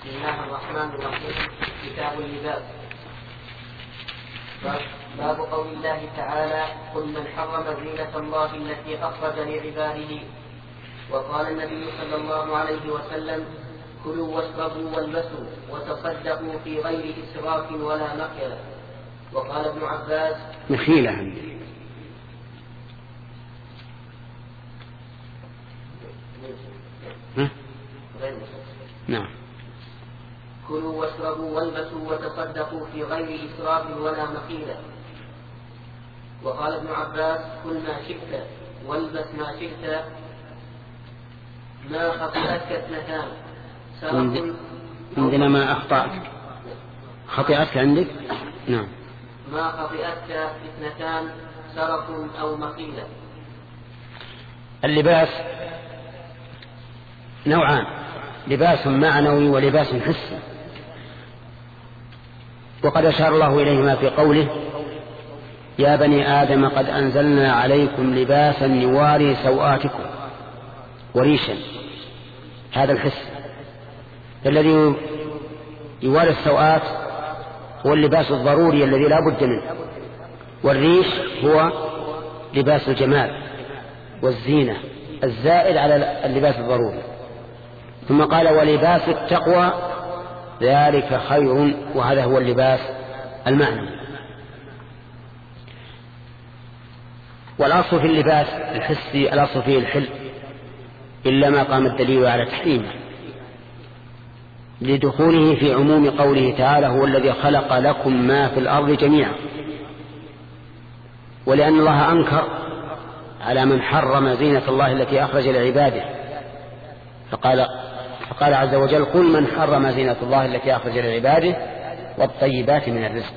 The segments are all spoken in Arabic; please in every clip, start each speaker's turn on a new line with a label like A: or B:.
A: بسم الله الرحمن الرحيم. كتاب اللباس. باب قول الله تعالى: قل من حرم زينة الله التي أخرج لعباده. وقال النبي صلى الله عليه وسلم: كلوا واشربوا والبسوا وتصدقوا في غير إسراف ولا مخيلة. وقال ابن عباس:
B: مخيلة. نعم.
A: كلوا واشربوا والبسوا وتصدقوا في غير إسراف ولا مخيلة. وقال ابن عباس: كل ما شئت والبس ما شئت ما خطئتك اثنتان
B: عندنا ما أخطأت خطئتك عندك. نعم.
A: ما خطئتك اثنتان سرف أو مخيلة.
B: اللباس نوعان: لباس معنوي ولباس حسي، وقد أشار الله إليهما في قوله: يا بني آدم قد أنزلنا عليكم لباسا يواري سوآتكم وريشا. هذا الحس الذي يواري السوآت هو اللباس الضروري الذي لا بد منه، والريش هو لباس الجمال والزينة الزائد على اللباس الضروري. ثم قال: ولباس التقوى ذلك خير، وهذا هو اللباس المعنوي. والأصل في اللباس الحسي الأصل فيه الحل، إلا ما قام الدليل على تحريمه لدخوله في عموم قوله تعالى: هو الذي خلق لكم ما في الأرض جميعا. ولأن الله أنكر على من حرم زينة الله التي أخرج لعباده، فقال عز وجل: قل من حرم زينة الله التي أخرج لعباده والطيبات من الرزق.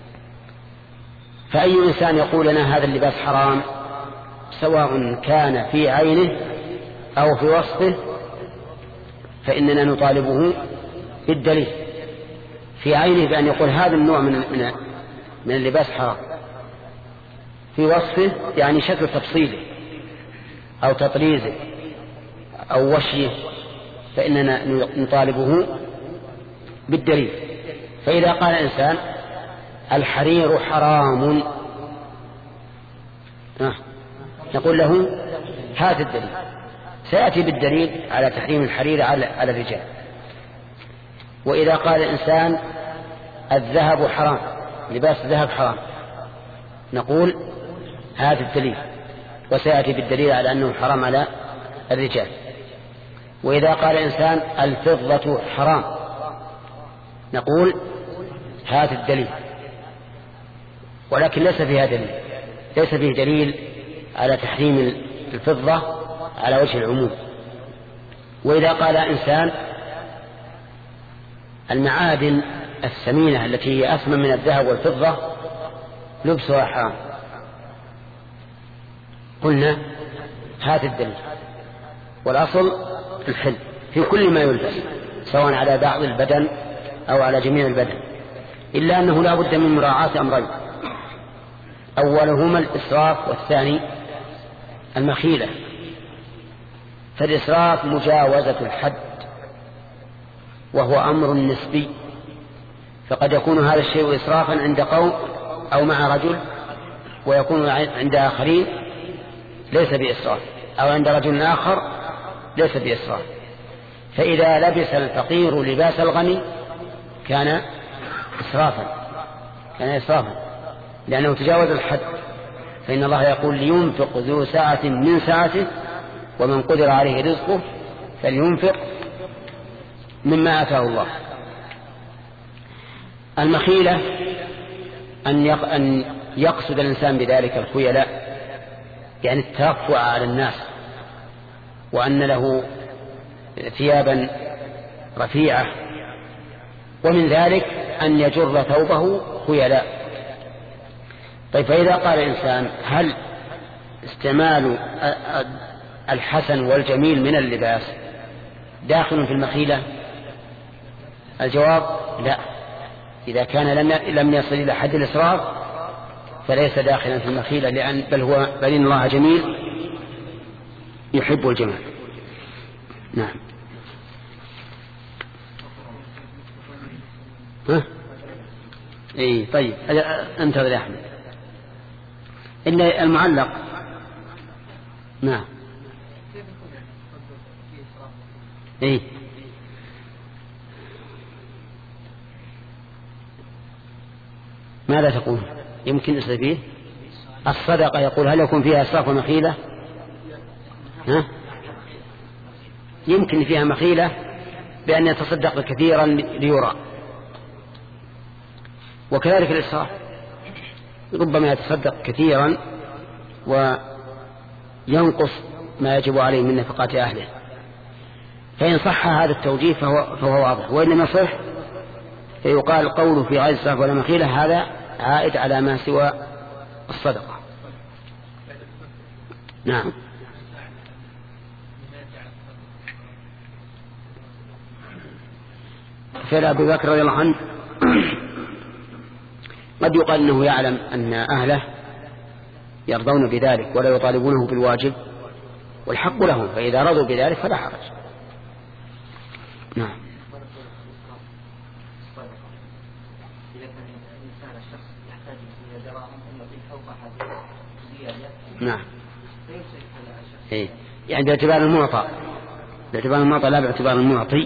B: فأي إنسان يقول لنا هذا اللباس حرام، سواء كان في عينه أو في وصفه، فإننا نطالبه بالدليل. في عينه بأن يقول هذا النوع من اللباس حرام، في وصفه يعني شكل تفصيله أو تطريزه أو وشيه، فإننا نطالبه بالدليل. فإذا قال إنسان الحرير حرام، نقول له هذا الدليل. سيأتي بالدليل على تحريم الحرير على الرجال. وإذا قال إنسان الذهب حرام، لباس الذهب حرام، نقول هذا الدليل، وسيأتي بالدليل على أنه حرام على الرجال. وإذا قال إنسان الفضة حرام، نقول هذا الدليل، ولكن ليس فيها دليل، ليس فيه دليل على تحريم الفضة على وجه العموم. وإذا قال إنسان المعادن الثمينة التي هي أثمن من الذهب والفضة لبسها حرام، قلنا هذا الدليل. والأصل الحل في كل ما يلبس، سواء على بعض البدن أو على جميع البدن، إلا أنه لا بد من مراعاة أمرين: أولهما الإسراف، والثاني المخيلة. فالإسراف مجاوزة الحد، وهو أمر نسبي، فقد يكون هذا الشيء إسرافا عند قوم أو مع رجل، ويكون عند آخرين ليس بإسراف، أو عند رجل آخر ليس بإسراف. فإذا لبس الفقير لباس الغني كان إسرافا، لأنه تجاوز الحد. فإن الله يقول: لينفق ذو سعة من سعته ومن قدر عليه رزقه فلينفق مما آتاه الله. المخيلة أن يقصد الإنسان بذلك الخيلاء، يعني الترفع على الناس، وأن له ثيابا رفيعة، ومن ذلك أن يجر ثوبه خيلاء. طيب، فإذا قال إنسان هل استعمال الحسن والجميل من اللباس داخل في المخيلة؟ الجواب لا. إذا كان لم يصل إلى حد الإسراف فليس داخلا في المخيلة، بل إن الله جميل يحب الجمال. نعم. ها؟ اي طيب انتظر يا احمد. ان المعلق نعم اي ماذا تقول؟ يمكن نستفيد الصدقة. يقول هل يكون فيها إسراف ومخيلة؟ ها؟ يمكن فيها مخيلة بأن يتصدق كثيرا ليرى، وكذلك الإسراف ربما يتصدق كثيرا وينقص ما يجب عليه من نفقات أهله. فإن صح هذا التوجيه فهو واضح، وإن ما صح فيقال قوله في غير إسراف ولا مخيلة هذا عائد على ما سوى الصدقة. نعم. فعل أبي بكر رضي الله عنه قد يقال أنه يعلم أن أهله يرضون بذلك ولا يطالبونه بالواجب والحق لهم، فإذا رضوا بذلك فلا حرج. نعم. نعم. إيه. يعني باعتبار المعطى، باعتبار المعطى لا باعتبار المعطي.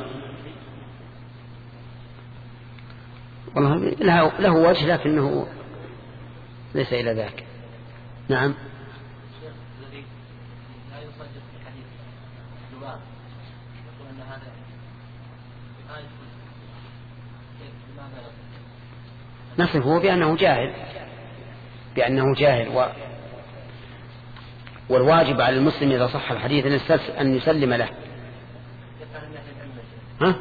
B: والله له وجه لكنه ليس إلى ذاك. نعم. نصفه بأنه جاهل والواجب على المسلم إذا صح الحديث أن يسلم له. ها؟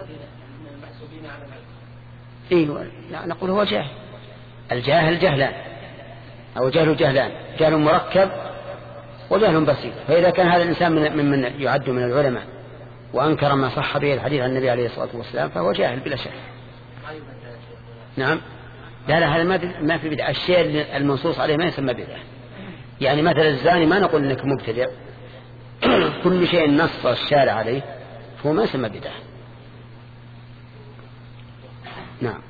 B: إيه لا نقول هو جاهل. الجاهل جهلان أو جهلان، جهل مركب وجهل بسيط. فإذا كان هذا الإنسان ممن يعد من العلماء وأنكر ما صح به الحديث عن النبي عليه الصلاة والسلام فهو جاهل بلا شك. نعم. لا هذا ما في بدعة. الشيء المنصوص عليه ما يسمى بدعة. يعني مثلا الزاني ما نقول انك مبتدع، كل شيء نص الشارع عليه فهو ما يسمى بدعة. نعم.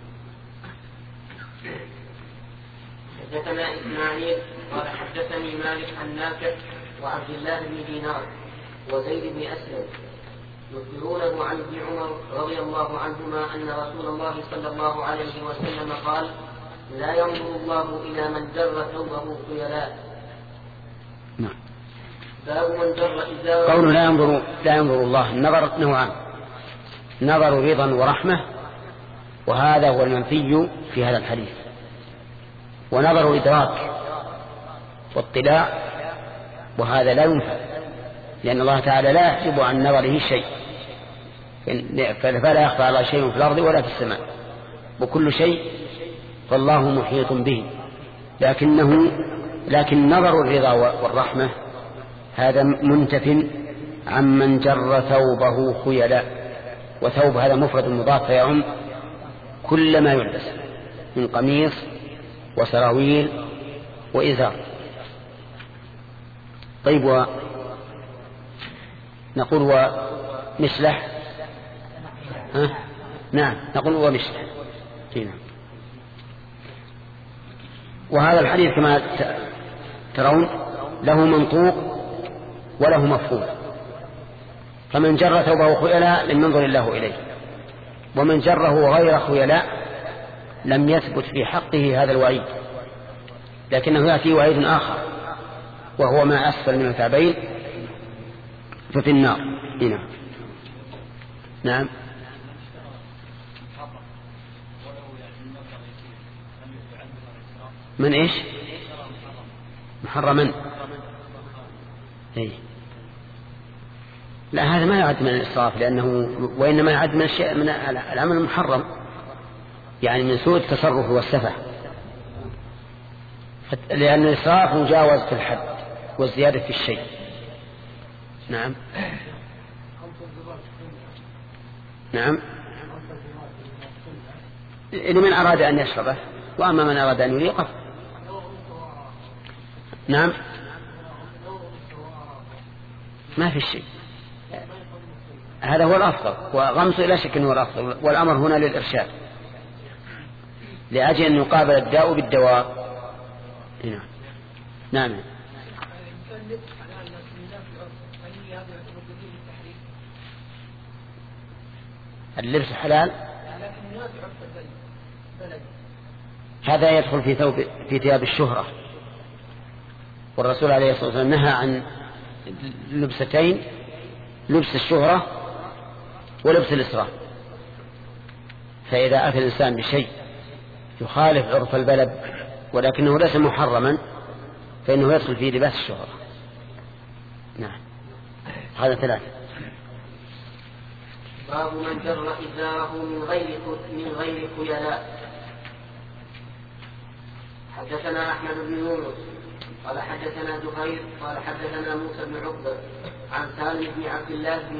A: حدثنا إسماعيل قال حدثني مالك عن نافع وعبد الله بن دينار وزيد بن أسلم يخبرونه عن ابن عمر رضي الله عنهما أن رسول الله صلى الله عليه وسلم قال لا ينظر الله إلى من جر ثوبه خيلاء.
B: نعم.
A: باب من جر إزاره.
B: قوله لا ينظر الله، النظر نوعان: نظر رضا ورحمة، وهذا هو المنفي في هذا الحديث، ونظر إدراك واطلاع، وهذا لا ينفع، لأن الله تعالى لا يحجب عن نظره شيء، فلا يخفى على شيء في الأرض ولا في السماء، وكل شيء فالله محيط به. لكن نظر الرضا والرحمة هذا منتف عمن جر ثوبه خيلاء، وثوب هذا مفرد مضاف فيعم كل ما يلبس من قميص وسراويل وإزار. طيب، نقول ومسلح. نعم نقول ومسلح. نعم. وهذا الحديث كما ترون له منطوق وله مفهوم، فمن جر ثوبه خيلاء لم ينظر الله إليه، ومن جره غير خيلاء لم يثبت في حقه هذا الوعيد، لكنه يأتي وعيد آخر وهو ما أسفل من الكعبين ففي النار. هنا. نعم. من إيش؟ محرما. إيه؟ لا، هذا ما يعد من الإسراف، لأنه وإنما يعد من الشيء من العمل المحرم، يعني من سوء التصرف والسفه، لأن الإسراف مجاوزة الحد والزيادة في الشيء. نعم. نعم. لمن أراد أن يشربه، وأما من أراد أن يريقه. نعم. ما في شيء، هذا هو الأفضل، وغمسه لا شك أنه هو الأفضل، والأمر هنا للإرشاد. لأجل أن يقابل الداء بالدواء. هنا. نعم. اللبس حلال هذا يدخل في ثياب الشهرة، والرسول عليه الصلاة والسلام نهى عن لبستين: لبس الشهرة ولبس الإسراف. فإذا أتى الإنسان بشيء يخالف عرف البلد ولكنه ليس محرما فإنه يدخل في لباس الشهرة. نعم. هذا 3.
A: باب من جر إزاره من غير خيلاء. حدثنا أحمد بن يونس قال حدثنا زهير قال حدثنا موسى بن عقبة عن سالم بن عبد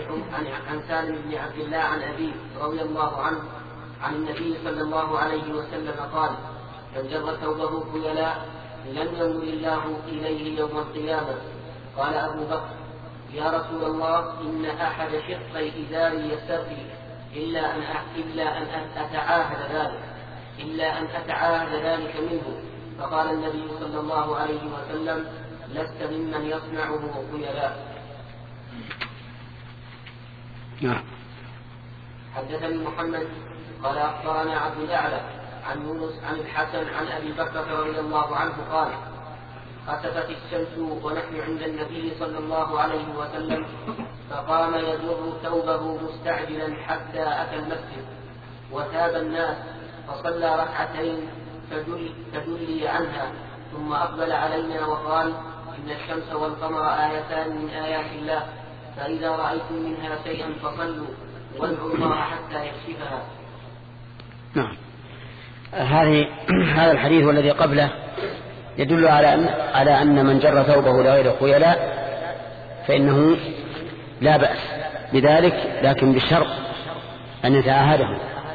A: الله عن أبيه رضي الله عنه عن النبي صلى الله عليه وسلم قال: من جر ثوبه خيلاء لم ينظر الله إليه يوم القيامة. قال أبو بكر: يا رسول الله، إن أحد شقي إزاري يسترخي إلا أن أتعاهد ذلك منه. فقال النبي صلى الله عليه وسلم: لست ممن يصنعه خيلاء.
B: نعم.
A: حدثني محمد قال أخبرنا عبد الأعلى عن يونس عن الحسن عن أبي بكر رضي الله عنه قال: خسفت الشمس ونحن عند النبي صلى الله عليه وسلم، فقام يجر ثوبه مستعجلا حتى أتى المسجد، وتاب الناس فصلى ركعتين فدلي عنها، ثم أقبل علينا وقال: إن الشمس والقمر آيتان من آيات الله، فإذا رأيتم منها شيئا فصلوا وادعوا الله حتى يكشفها.
B: نعم. هذا الحديث والذي قبله يدل على أن من جر ثوبه لغير خيلاء فإنه لا بأس بذلك، لكن بشرط أن يتعاهده.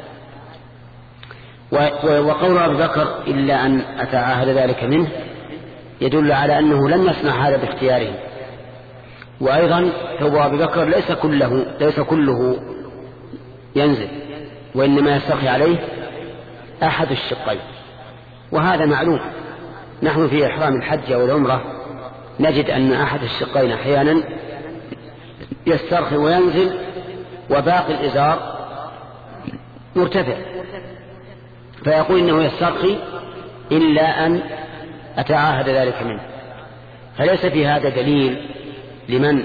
B: وقول أبي بكر إلا أن أتعاهد ذلك منه يدل على أنه لم يصنع هذا باختياره. وأيضا ثوب أبي بكر ليس كله ينزل، وإنما يستخفي عليه أحد الشقين، وهذا معلوم. نحن في إحرام الحج والعمرة نجد أن أحد الشقين أحيانا يسترخي وينزل وباقي الإزار مرتفع، فيقول إنه يسترخي إلا أن أتعاهد ذلك منه. فليس في هذا دليل لمن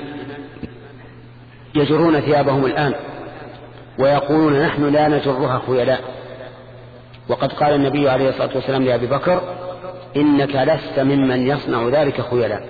B: يجرون ثيابهم الآن ويقولون نحن لا نجرها خيلاء. وقد قال النبي عليه الصلاة والسلام لأبي بكر: إنك لست ممن يصنع ذلك خيلاء.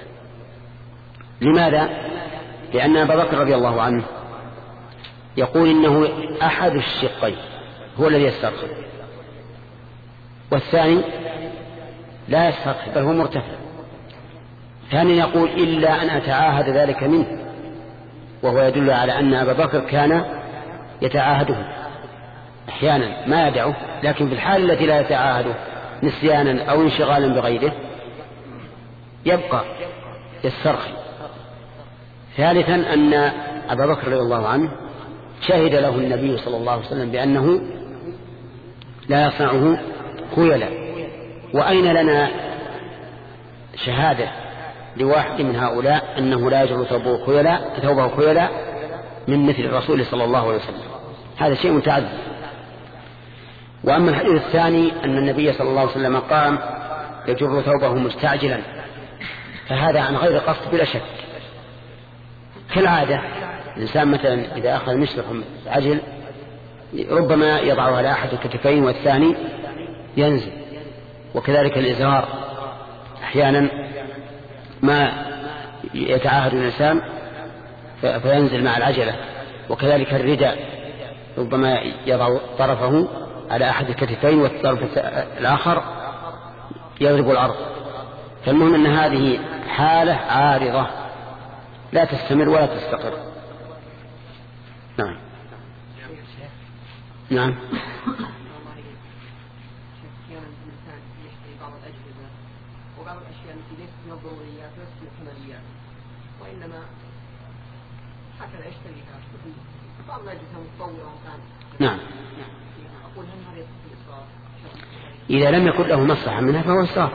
B: لماذا؟ لأن أبا بكر رضي الله عنه يقول إنه أحد الشقين هو الذي يسترخي، والثاني لا يسترخي بل هو مرتفع. ثانيا يقول إلا أن أتعاهد ذلك منه، وهو يدل على أن أبا بكر كان يتعاهده أحيانا ما يدعه، لكن في الحال التي لا يتعاهده نسيانا أو انشغالا بغيره يبقى يسترخي. ثالثا أن أبا بكر رضي الله عنه شهد له النبي صلى الله عليه وسلم بأنه لا يصنعه خيلاء. وأين لنا شهادة لواحد من هؤلاء أنه لا يجر ثوبه خيلاء من مثل الرسول صلى الله عليه وسلم؟ هذا شيء متعذب. وأما الحديث الثاني أن النبي صلى الله عليه وسلم قام يجر ثوبه مستعجلا، فهذا عن غير قصد بلا شك. كالعادة الإنسان مثلا إذا أخذ مشلح عجل ربما يضعه على أحد الكتفين والثاني ينزل، وكذلك الإزار أحيانا ما يتعاهد الإنسان فينزل مع العجلة، وكذلك الرداء ربما يضع طرفه على أحد الكتفين والطرف الآخر يضرب الأرض. فالمهم أن هذه حالة عارضة لا تستمر ولا تستقر. نعم. نعم.
C: وبعض الأشياء التي ليست من الضروريات وليست من الكماليات، وإنما هكذا يشتريها بعض ما يجوز متطوعا.
B: نعم.
C: أقول هل هذا يصح الإسراف؟
B: إذا لم يكن له مصلحة منها فهو إسراف.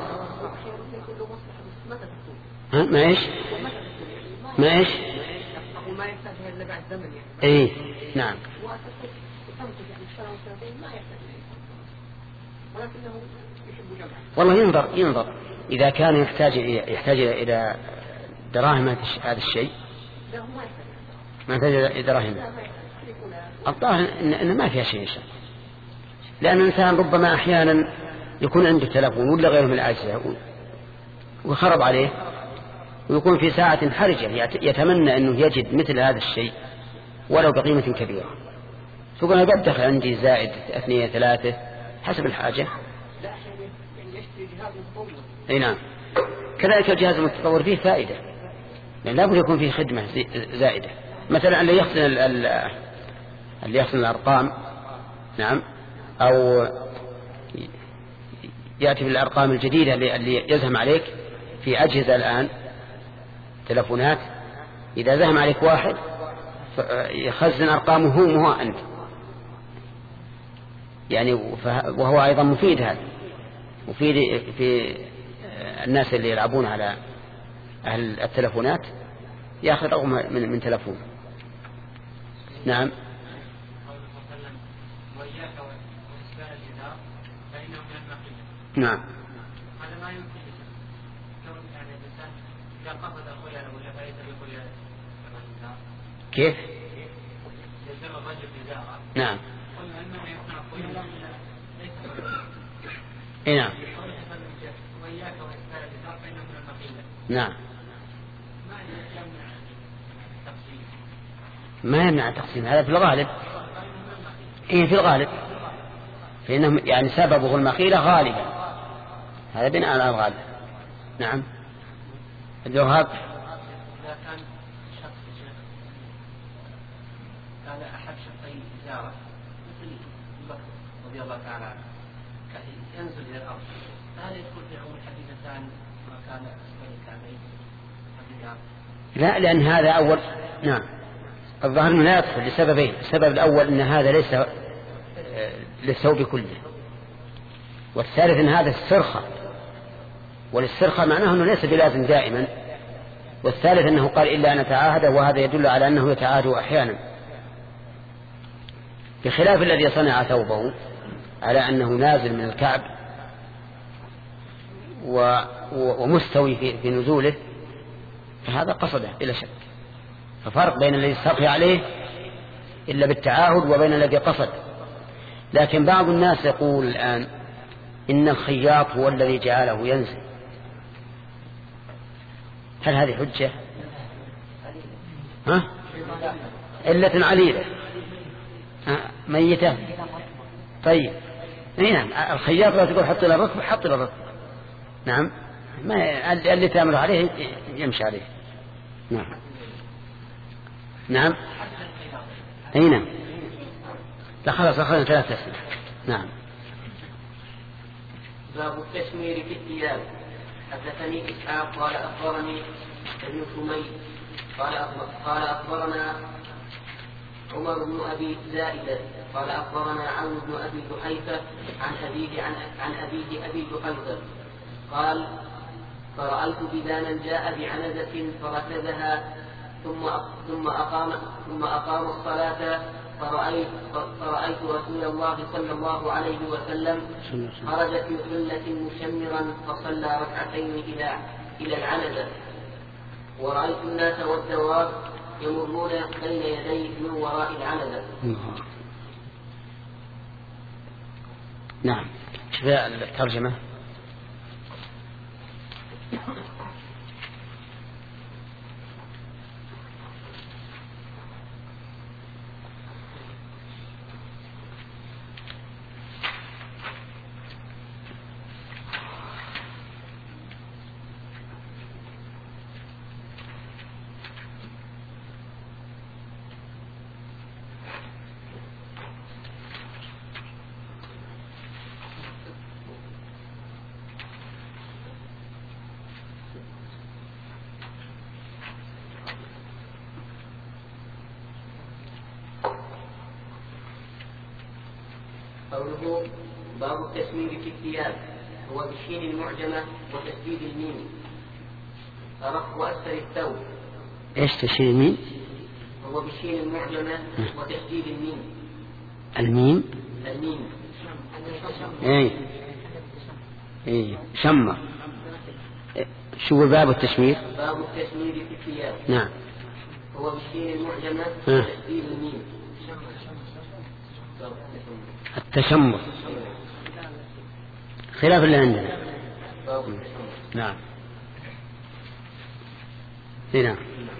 B: ما إيش ما إيش
C: ما يحتاجها إلا بعد زمن يعني.
B: إيه نعم.
C: ولكنه يحب جمعه.
B: والله ينظر إذا كان يحتاج إلى دراهم هذا الشيء ما يحتاج إلى دراهم. الظاهر إن ما فيها شيء لأن الإنسان ربما أحيانا يكون عنده تلفون ولا غيره من الأجهزة وخرب عليه ويكون في ساعة حرجة يتمنى أنه يجد مثل هذا الشيء ولو بقيمة كبيرة، فقال قد دخل عندي زائد 2 3 حسب الحاجة. اي نعم. كذلك الجهاز المتطور فيه فائدة، يعني لا بد يكون فيه خدمة زائدة. مثلا اللي يحسن الأرقام نعم، أو يأتي بالأرقام الجديدة اللي يزهم عليك في أجهزة الآن تلفونات، إذا زهم عليك واحد يخزن أرقامه هو أنت يعني، وهو أيضا مفيد. هذا مفيد في الناس اللي يلعبون على أهل التلفونات، يأخذ رقم من تلفون. نعم. نعم.
D: هذا ما يمكن يعني الإنسان إذا قصد الخيانة ولا فائدة بالخيانة كما
B: كيف؟
D: يلزم الرجل إزارة.
B: نعم.
D: قلنا إنه يكون الخيانة ليس
B: إيه نعم.
D: وإياك وإسبال الإزار فإنه من المقيلة.
B: نعم.
D: ما
B: يمنع التقسيم هذا في الغالب. إيه في الغالب، فإنه يعني سببه المقيلة غالبا، هذا بناء على الغالب. نعم. الجواب
D: إذا كان شخص كان أحد شخصي إزارة مثل بكر رضي الله تعالى عنه ينزل إلى الأرض، فهل يدخل في عموم الحديث الثاني ما كان أسفل الكعبين؟
B: لا، لأن هذا أول. نعم. الظاهر أنه لا يدخل لسببين. السبب الأول أن هذا ليس للثوب كله، والثالث أن هذا السرخة، وللسرخة معناه أنه ليس بلازم دائما، والثالث أنه قال إلا أن أتعاهد، وهذا يدل على أنه يتعاهد أحيانا، بخلاف الذي صنع ثوبه على أنه نازل من الكعب ومستوي في نزوله، فهذا قصده بلا شك. ففرق بين الذي استرخي عليه إلا بالتعاهد وبين الذي قصد. لكن بعض الناس يقول الآن إن الخياط هو الذي جعله ينزل. هل هذه حجة؟ إلة عليلة ميتة. طيب نعم، الخياط لا تقول حط إلى الركب، حط إلى الركب. نعم، ما اللي تأمر عليه يمشي عليه. نعم. نعم. أي نعم. لا خلاص أخذنا 3 أسئلة. نعم.
A: باب التشمير في الثياب. حدثني إسحاق قال أخبرني ابن سمي قال أخبرنا عمر بن أبي زائدة قال أخبرنا عون بن أبي جحيفة عن أبيه أبي جحيفة قال فرأيت بذانا جاء بعنزة فركزها ثم أقام الصلاة فرأيت رسول الله صلى الله عليه وسلم خرج في حلة مشمرا فصلى ركعتين إلى العنزة، ورأيت الناس والدواب يمرون بين يديه من وراء العنزة.
B: نعم. شوف الترجمة.
A: قوله باب التسمير في الثياب، هو بالشين المعجمة وتشديد الميم، رفع وأسفل الثوب.
B: ايش تشديد الميم؟
A: هو بالشين المعجمة وتشديد الميم.
B: الميم ايه شمر. شو باب التشمير؟
A: باب التشمير في الثياب.
B: نعم.
A: هو بالشين المعجمة وتشديد الميم.
B: التشمر خلاف اللي عندنا. نعم. هنا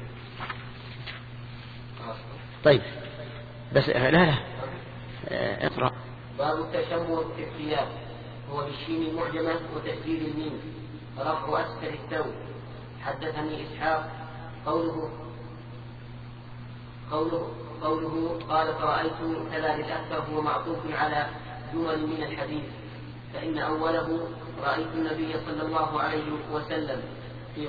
B: طيب بس لا اقرأ.
A: باب التشمر في الثياب، هو بالشين المعجمة وتشديد الميم، رفع أسفل الثوب. حدثني إسحاق قوله قال فرأيت كذا للأكثر هو معطوف على جمل من الحديث، فإن أوله رأيت النبي صلى الله عليه وسلم في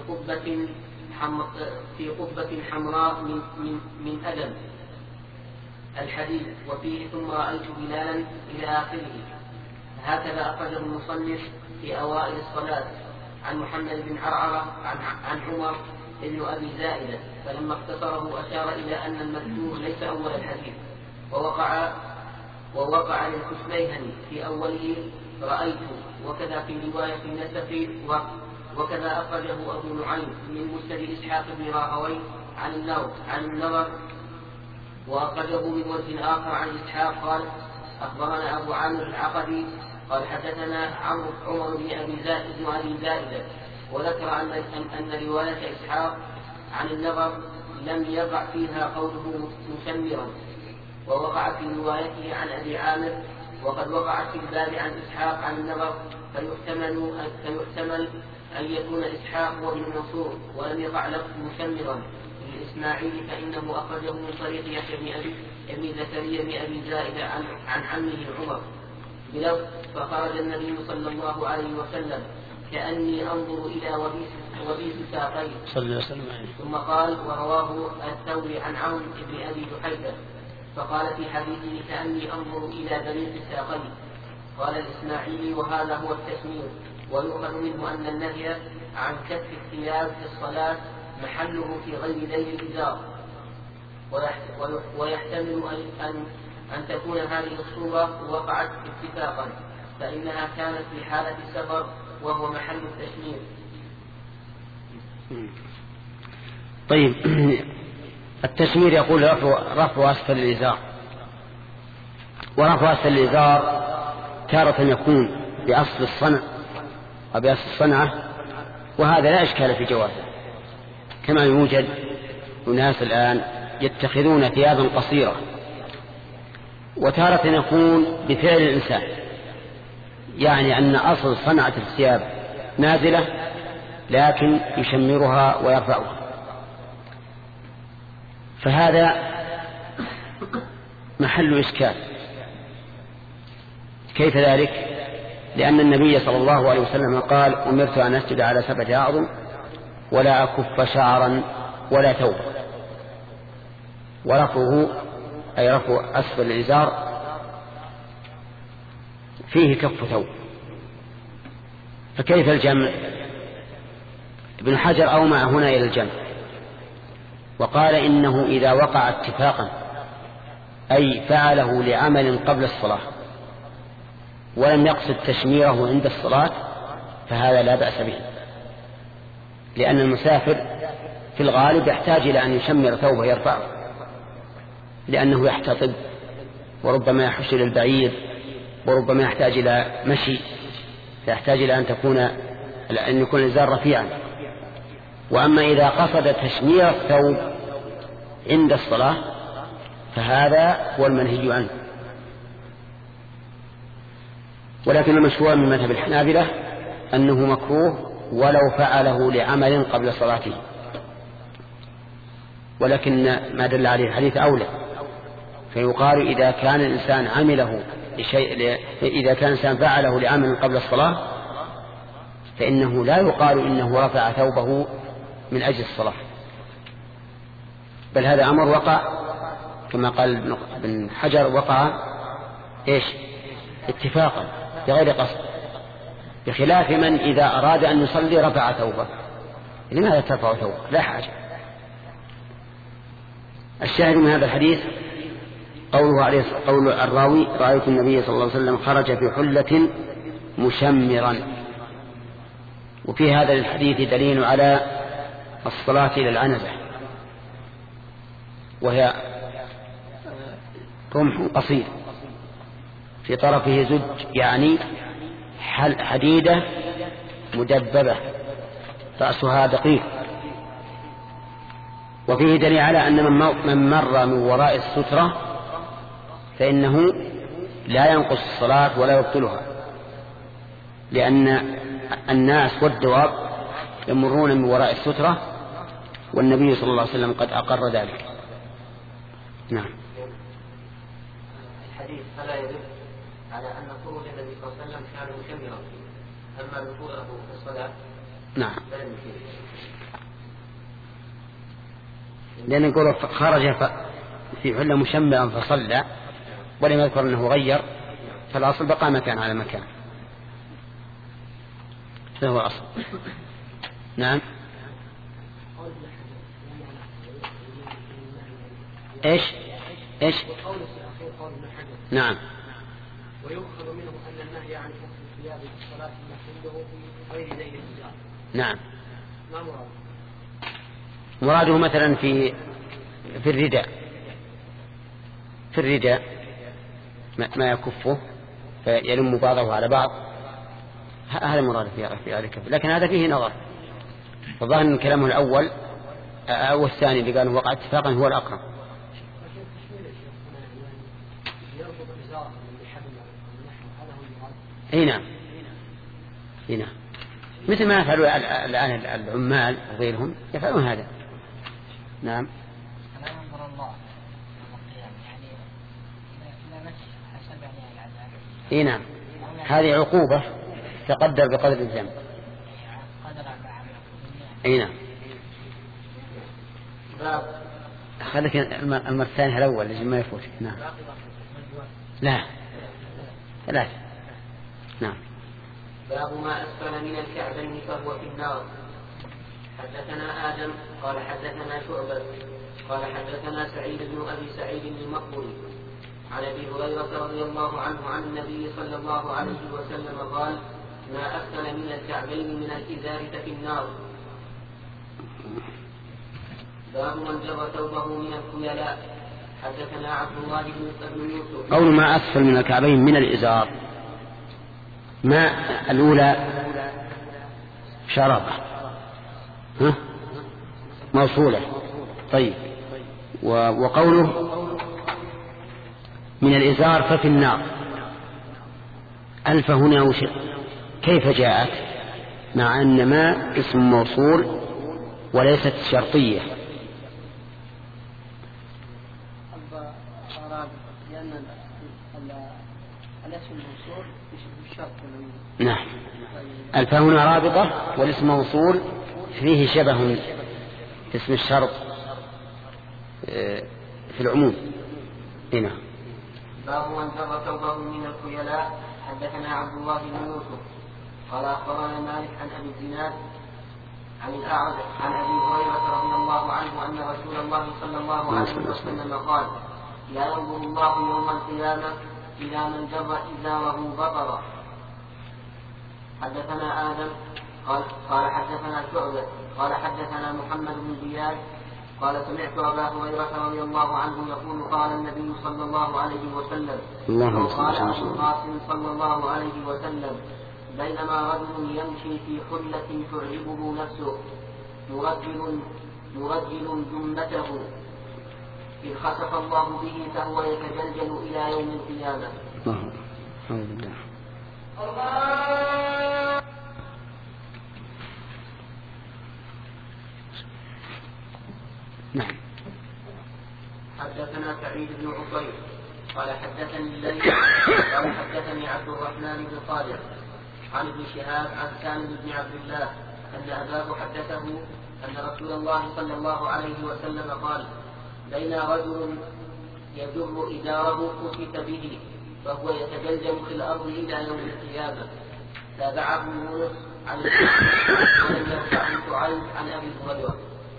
A: قبة حمراء من أدم الحديث، وفيه ثم رأيت بلالا إلى آخره. هكذا أخرجه المصنف في أوائل الصلاة عن محمد بن عرعرة عن عمر ابن أبي زائدة، فلما اختصره أشار إلى أن المذكور ليس أول الحديث، ووقع للكشميهني في أوله رأيت، وكذا في رواية النسفي، وكذا أخرجه أبو نعيم من مسند إسحاق بن راهويه عن النضر، وأخرجه من وجه آخر عن إسحاق قال أخبرنا أبو عامر العقدي قال حدثنا عمر بن أبي زائدة، وذكر أن رواية إسحاق عن النضر لم يقع فيها قوله مسمرا، ووقع في روايته عن أبي عامر، وقد وقعت في الباب عن إسحاق عن النضر، فيحتمل أن يكون إسحاق هو بن منصور، ولم يقع لفظ مسمرا للإسماعيلي، فإنه أخرجه من طريق يحيى بن زكريا بن أبي زائدة عن عمه عمر بلفظ فخرج النبي صلى الله عليه وسلم كأني أنظر إلى وبيس ساقيه
B: صلى الله عليه وسلم.
A: ثم قال ورواه الثوري عن عون بن أبي جحيفة فقال في حديثه كأني أنظر إلى بنيس ساقيه. قال الإسماعيلي وهذا هو التسمير، ويؤخذ منه أن النهي عن كف الثياب في الصلاة محله في غير ذيل الإزار، ويحتمل أن تكون هذه الصورة وقعت اتفاقا، فإنها كانت في حالة السفر وهو محل التشمير.
B: طيب التشمير يقول رفع أسفل الإزار، ورفع أسفل الإزار تارة يكون بأصل الصنع وبأصل الصنعة، وهذا لا إشكال في جوازه، كما يوجد أناس الآن يتخذون ثيابا قصيرة، وتارة يكون بفعل الإنسان، يعني أن أصل صنعة الثياب نازلة لكن يشمرها ويرفعها، فهذا محل إشكال. كيف ذلك؟ لأن النبي صلى الله عليه وسلم قال أمرت أن أسجد على 7 أعظم ولا أكف شعرا ولا ثوبا، ورفعه أي رفع أسفل الإزار فيه كف ثوب، فكيف الجمع؟ ابن حجر أومع هنا إلى الجمع، وقال إنه إذا وقع اتفاقا أي فعله لعمل قبل الصلاة ولم يقصد تشميره عند الصلاة فهذا لا بأس به، لأن المسافر في الغالب يحتاج إلى أن يشمر ثوبه يرفعه، لأنه يحتطب وربما يحش إلى البعير وربما يحتاج إلى مشي، فيحتاج إلى أن يكون الإزار رفيعا. وأما إذا قصد تشمير الثوب عند الصلاة فهذا هو المنهي عنه. ولكن المشهور من مذهب الحنابلة أنه مكروه ولو فعله لعمل قبل صلاته، ولكن ما دل عليه الحديث أولى، فيقال إذا كان الإنسان عمله إذا كان الإنسان فعله لعمل قبل الصلاة فإنه لا يقال إنه رفع ثوبه من أجل الصلاة، بل هذا أمر وقع كما قال ابن حجر وقع اتفاقا، بغير قصد، بخلاف من إذا أراد أن يصلي رفع ثوبه. لماذا ترفع ثوبه؟ لا حاجة. الشاهد من هذا الحديث قول الراوي: رأيت النبي صلى الله عليه وسلم خرج في حلة مشمرا. وفي هذا الحديث دليل على الصلاة إلى العنزة، وهي رمح قصير في طرفه زج، يعني حديدة مدببة رأسها دقيق. وفيه دليل على أن من مر من وراء السترة فإنه لا ينقص الصلاة ولا يبطلها، لأن الناس والدواب يمرون من وراء السترة، والنبي صلى الله عليه وسلم قد أقر ذلك. نعم.
A: الحديث فلا يدل على أن خروج النبي صلى الله عليه وسلم كان مكملا، أما دخوله في الصلاة
B: نعم،
A: فلا يمكن.
B: لأن يقول خرج في حلة مشمرا فصلى ولم يذكر أنه غير، فالأصل بقى مكان على مكان، فهو أصل. نعم. إيش نعم.
C: ويؤخذ منه أن النهي عن كسر الثياب في الصلاة محله في غير ذيل الإزار.
B: نعم.
C: ما مراده؟
B: مراده مثلا في الرداء ما يكفه فيلم بعضه على بعض، هذا مراد في ذلك. لكن هذا فيه نظر، فظاهر ان كلامه الأول أو الثاني اللي قالوا وقع اتفاقا هو الأقرب. اي نعم، مثل ما يفعلون الآن العمال وغيرهم يفعلون هذا. نعم. اي نعم، هذه عقوبة تقدر بقدر الذنب. اي نعم. خليك المرة الثانية الأول لجل ما يفوت. نعم. لا 3. نعم.
A: باب ما أسفل من الكعبين فهو في النار. حدثنا آدم قال حدثنا شعبة قال حدثنا سعيد بن أبي سعيد المقبري عن أبي هريرة رضي الله عنه عن النبي صلى الله عليه وسلم قال: ما أسفل من الكعبين من الإزار ففي النار. باب من جر ثوبه من الخيلاء. حدثنا عبد الله بن يوسف.
B: قول ما أسفل من الكعبين من الإزار، ما الأولى شرطة موصولة. طيب، وقوله من الإزار ففي النار، ألف هنا كيف جاءت مع أن ما اسم موصول وليست شرطية؟
C: لأن الاسم الموصول يشبه الشرط.
B: نعم، ألف هنا رابطة والاسم موصول فيه شبه اسم الشرط في العموم. هنا
A: باب من جر ثوبه من الخيلاء. حدثنا عبد الله بن يوسف قال أخبرنا مالك عن أبي الزناد عن الأعرج عن أبي هريرة رضي الله عنه أن رسول الله صلى الله عليه وسلم قال: لا ينظر الله يوم القيامة إلى من جر إزاره بطرا. حدثنا آدم قال حدثنا شعبة قال حدثنا محمد بن زياد قال: سمعت أبا هريرة رضي الله عنه يقول: قال النبي صلى الله عليه وسلم وقال أبو القاسم صلى الله عليه وسلم: بينما رجل يمشي في حلة تعجبه نفسه مرجل جمته إذ خسف الله به فهو يتجلجل إلى يوم القيامة.
B: نعم.
A: حدثنا سعيد بن عبيد قال حدثني الليث قال حدثني عبد الرحمن بن صالح عن ابن شهاب عن سالم بن عبد الله أن أباه حدثه أن رسول الله صلى الله عليه وسلم قال: بين رجل يجر إزاره خسف به فهو يتجلجل في الأرض إلى يوم القيامة. تابعه يونس عن ولم يرفعه شعيب عن أبي هريرة.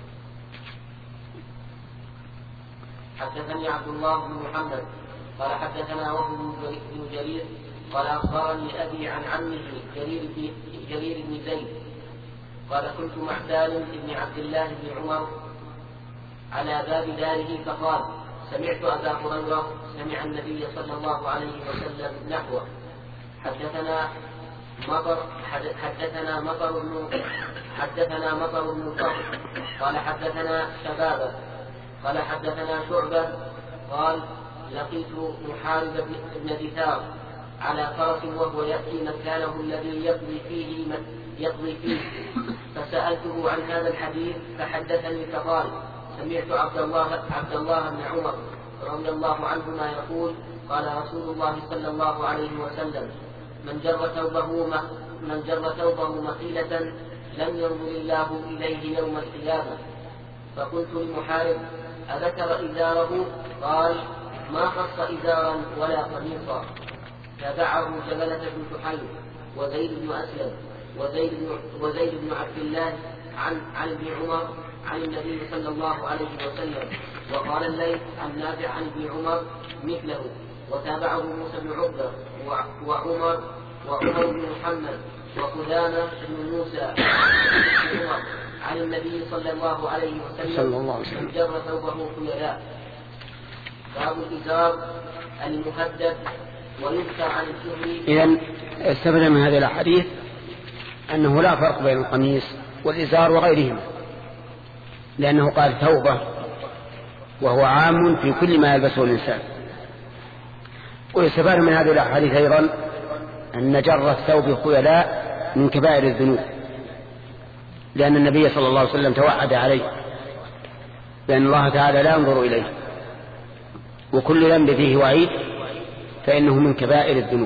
A: حدثني عبد الله بن محمد قال حدثنا وهو بن جرير قال أخبرني أبي عن عمه جرير بن زيد قال كنت مع سالم بن عبد الله بن عمر على باب داره فقال سمعت أبا هريرة سمع النبي صلى الله عليه وسلم نحوه. حدثنا مطر بن فضل قال حدثنا شبابه قال حدثنا شعبة قال لقيت محارب بن دثار على فرس وهو يأتي مكانه الذي يقضي فيه فسألته عن هذا الحديث فحدثني فقال سمعت عبد الله بن عمر رضي الله عنهما يقول قال رسول الله صلى الله عليه وسلم من جر ثوبه مخيلة لم ينظر الله إليه يوم القيامة. فقلت لمحارب أذكر إزاره؟ قال ما خص إزارا ولا قميصا. تابعه جبلة بن سحيم وزيد بن أسلم وزيد بن عبد الله عن ابن عمر عن النبي صلى الله عليه وسلم. وقال الليث عن نافع عن ابن عمر مثله. وتابعه موسى بن عقبة وعمر بن محمد وقدامة بن موسى بن عمر عن النبي صلى الله عليه وسلم جر ثوبه خيلاء. باب الإزار المهدد ويذكر عن الزهري.
B: إذن استفدنا من هذه الأحاديث أنه لا فرق بين القميص والإزار وغيرهما، لأنه قال ثوبه وهو عام في كل ما يلبسه الإنسان. ويستفاد من هذه الأحاديث أيضا أن جر الثوب خيلاء من كبائر الذنوب، لأن النبي صلى الله عليه وسلم توعد عليه لأن الله تعالى لا ينظر إليه، وكل ذنب فيه وعيد فإنه من كبائر الذنوب.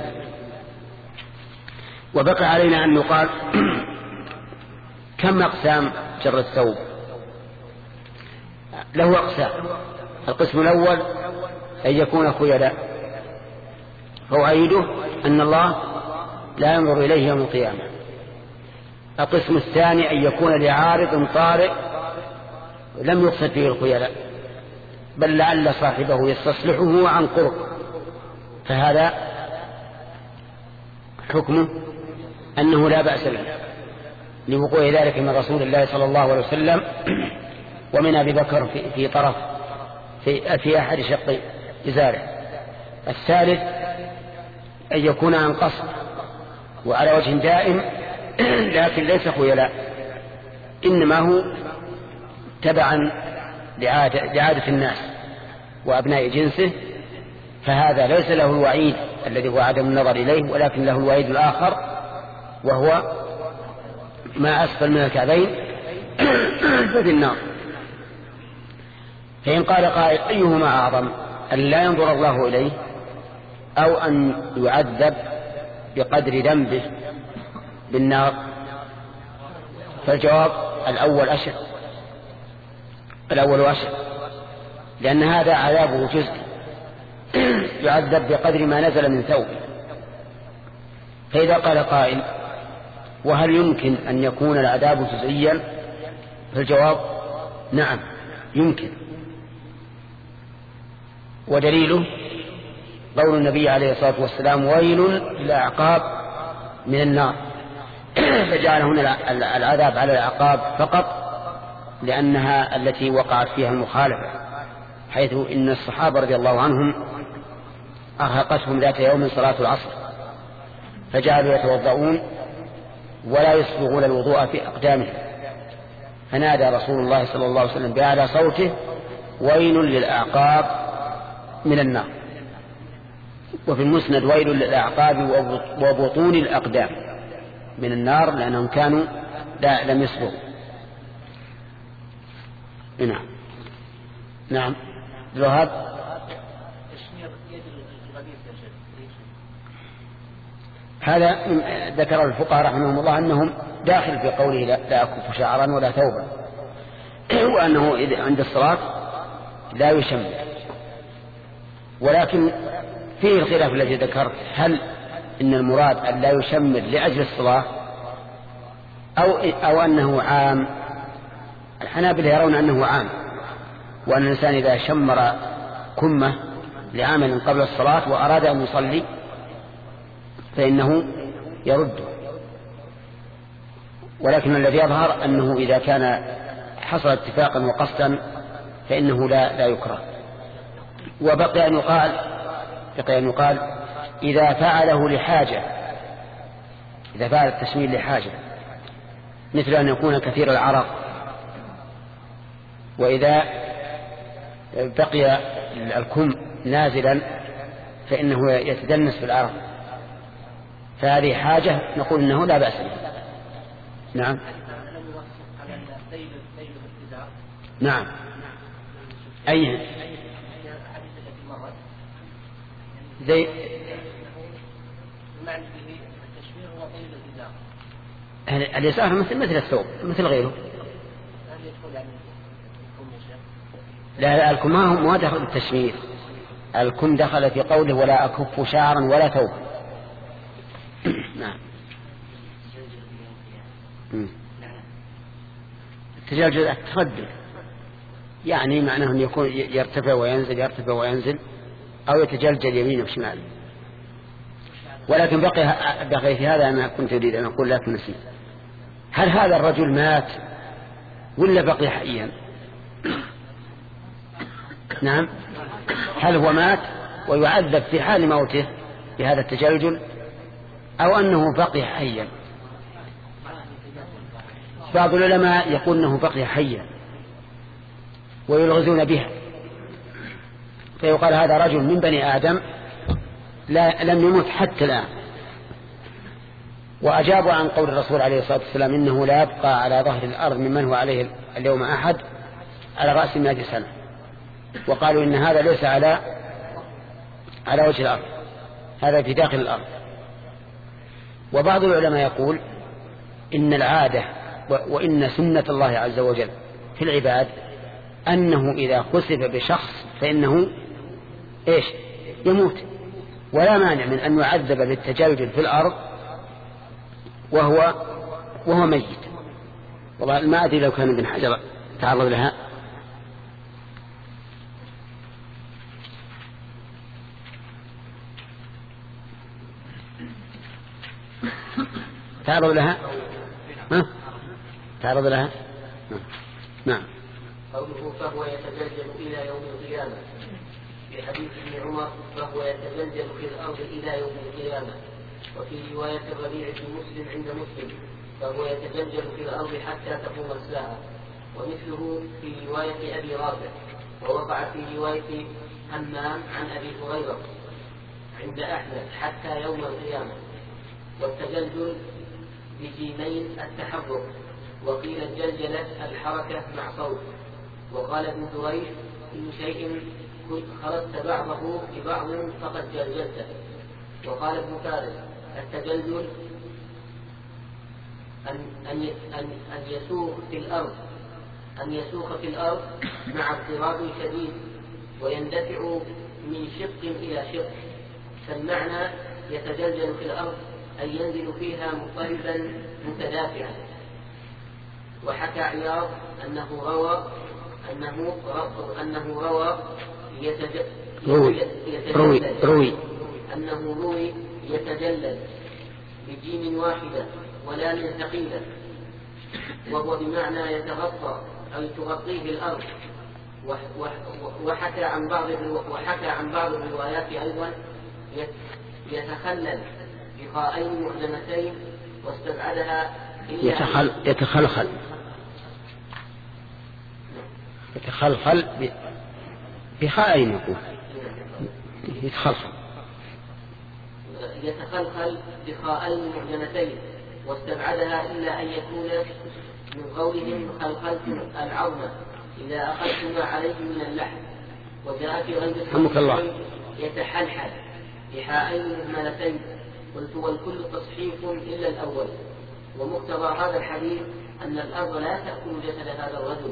B: وبقى علينا أن نقال كم أقسام جر الثوب؟ له أقسام. القسم الأول أن يكون خيلاء، فوعيده أن الله لا ينظر إليه يوم القيامة. القسم الثاني أن يكون لعارض طارئ لم يقصد فيه الخيلاء، بل لعل صاحبه يستصلحه عن قرب، فهذا حكمه أنه لا بأس به لوقوع ذلك من رسول الله صلى الله عليه وسلم ومن أبي بكر في طرف في أحد شق إزاره. الثالث أن يكون عن قصد وعلى وجه دائم لكن ليس خيلاء، إنما هو تبعا لعادة الناس وأبناء جنسه، فهذا ليس له الوعيد الذي هو عدم النظر إليه، ولكن له الوعيد الآخر وهو ما أسفل من الكعبين ففي النار. فإن قال قائل أيهما أعظم، أن لا ينظر الله إليه أو أن يعذب بقدر ذنبه بالنار؟ فالجواب الأول أشد، لأن هذا عذابه جزء يعذب بقدر ما نزل من ثوبه. فإذا قال قائل وهل يمكن أن يكون العذاب جزئيا؟ فالجواب نعم يمكن، ودليله قول النبي عليه الصلاة والسلام ويل للأعقاب من النار، فجعل هنا العذاب على الأعقاب فقط لأنها التي وقعت فيها المخالفة، حيث إن الصحابة رضي الله عنهم أرهقتهم ذات يوم صلاة العصر فجعلوا يتوضؤون ولا يسبغون الوضوء في أقدامهم، فنادى رسول الله صلى الله عليه وسلم بأعلى صوته ويل للأعقاب من النار. وفي المسند ويل للأعقاب وبطون الأقدام من النار، لأنهم كانوا لم يسبغوا. نعم ذهب. هذا ذكر الفقهاء رحمهم الله أنهم داخل في قوله لا أكف شعرا ولا ثوبا، وأنه عند الصلاة لا يشمل. ولكن فيه الخلاف الذي ذكرت، هل إن المراد أن لا يشمر لأجل الصلاة أو أنه عام. الحنابلة يرون أنه عام، وأن الإنسان إذا شمر كمة لعمل قبل الصلاة وأراد أن يصلي فإنه يرده، ولكن الذي يظهر أنه إذا كان حصل اتفاقا وقصدا فإنه لا يكره. وبقي أن يقال إذا فعله لحاجة، إذا فعل التشمير لحاجة مثل أن يكون كثير العرق، وإذا بقي الكم نازلا فإنه يتدنس في العرق، فهذه حاجة نقول إنه لا بأس به. نعم نعم أي زي اليسار مثل الثوب مثل غيره. لا الكم ما دخل التشمير، الكم دخل في قوله ولا أكف شعرا ولا ثوب. نعم التجلجل التردد يعني معناه أن يكون يرتفع وينزل يرتفع وينزل أو يتجلجل يمين وشمال. ولكن بقي في هذا أنا كنت أريد أن أقول لك نسيت، هل هذا الرجل مات ولا بقي حيا؟ نعم، هل هو مات ويعذب في حال موته بهذا التجلجل أو أنه بقي حيا؟ بعض العلماء يقول أنه بقي حيا ويلغزون بها، فيقال هذا رجل من بني آدم لم يمت حتى الآن. وأجابوا عن قول الرسول عليه الصلاة والسلام إنه لا يبقى على ظهر الأرض ممن هو عليه اليوم أحد على رأس 100 سنة، وقالوا إن هذا ليس على وجه الأرض، هذا في داخل الأرض. وبعض العلماء يقول إن العادة وإن سنة الله عز وجل في العباد أنه إذا خسف بشخص فإنه يموت، ولا مانع من أن يعذب بالتجلجل في الأرض وهو ميت. والله ما أدري لو كان ابن حجر تعرض لها. تعرض لها نعم.
A: قوله فهو يتجلجل إلى يوم القيامة، في حديث ابن عمر فهو يتجلجل في الأرض إلى يوم القيامة. وفي رواية الربيع في مسلم عند مسلم فهو يتجلجل في الأرض حتى تقوم الساعة. ومثله في رواية أبي رافع، ووقع في رواية همام عن أبي هريرة عند أحمد حتى يوم القيامة. والتجلجل بجيمين التحرك، وقيل الجلجلة الحركة مع صوت. وقال ابن دريش كل شيء خلطت بعضه ببعض فقد جلجلته. وقال ابن فارس التجلجل أن يسوق في الأرض مع اضطراب شديد ويندفع من شق إلى شق، فالمعنى يتجلجل في الأرض أن ينزل فيها مضطربا متدافعا. وحكى عياض أنه روي يتجلل بجيم واحدة ولا من ثقيلة، وهو بمعنى يتغطى أو تغطيه الأرض. وحكى عن بعض الروايات أيضا يتخلل بخاءين معجمتين واستبعدها
B: يتخلخل بخاءين يقول
A: يتخلخل بخاءين معجمتين واستبعدها إلا أن يكون من قولهم خلخلتم العظم إذا أخذتم ما عليه من اللحم. وجاء في غير يتحلحل بحاءين مهملتين. قلت والكل تصحيف إلا الأول. ومقتضى هذا الحديث أن الأرض لا تأكل جسد هذا الرجل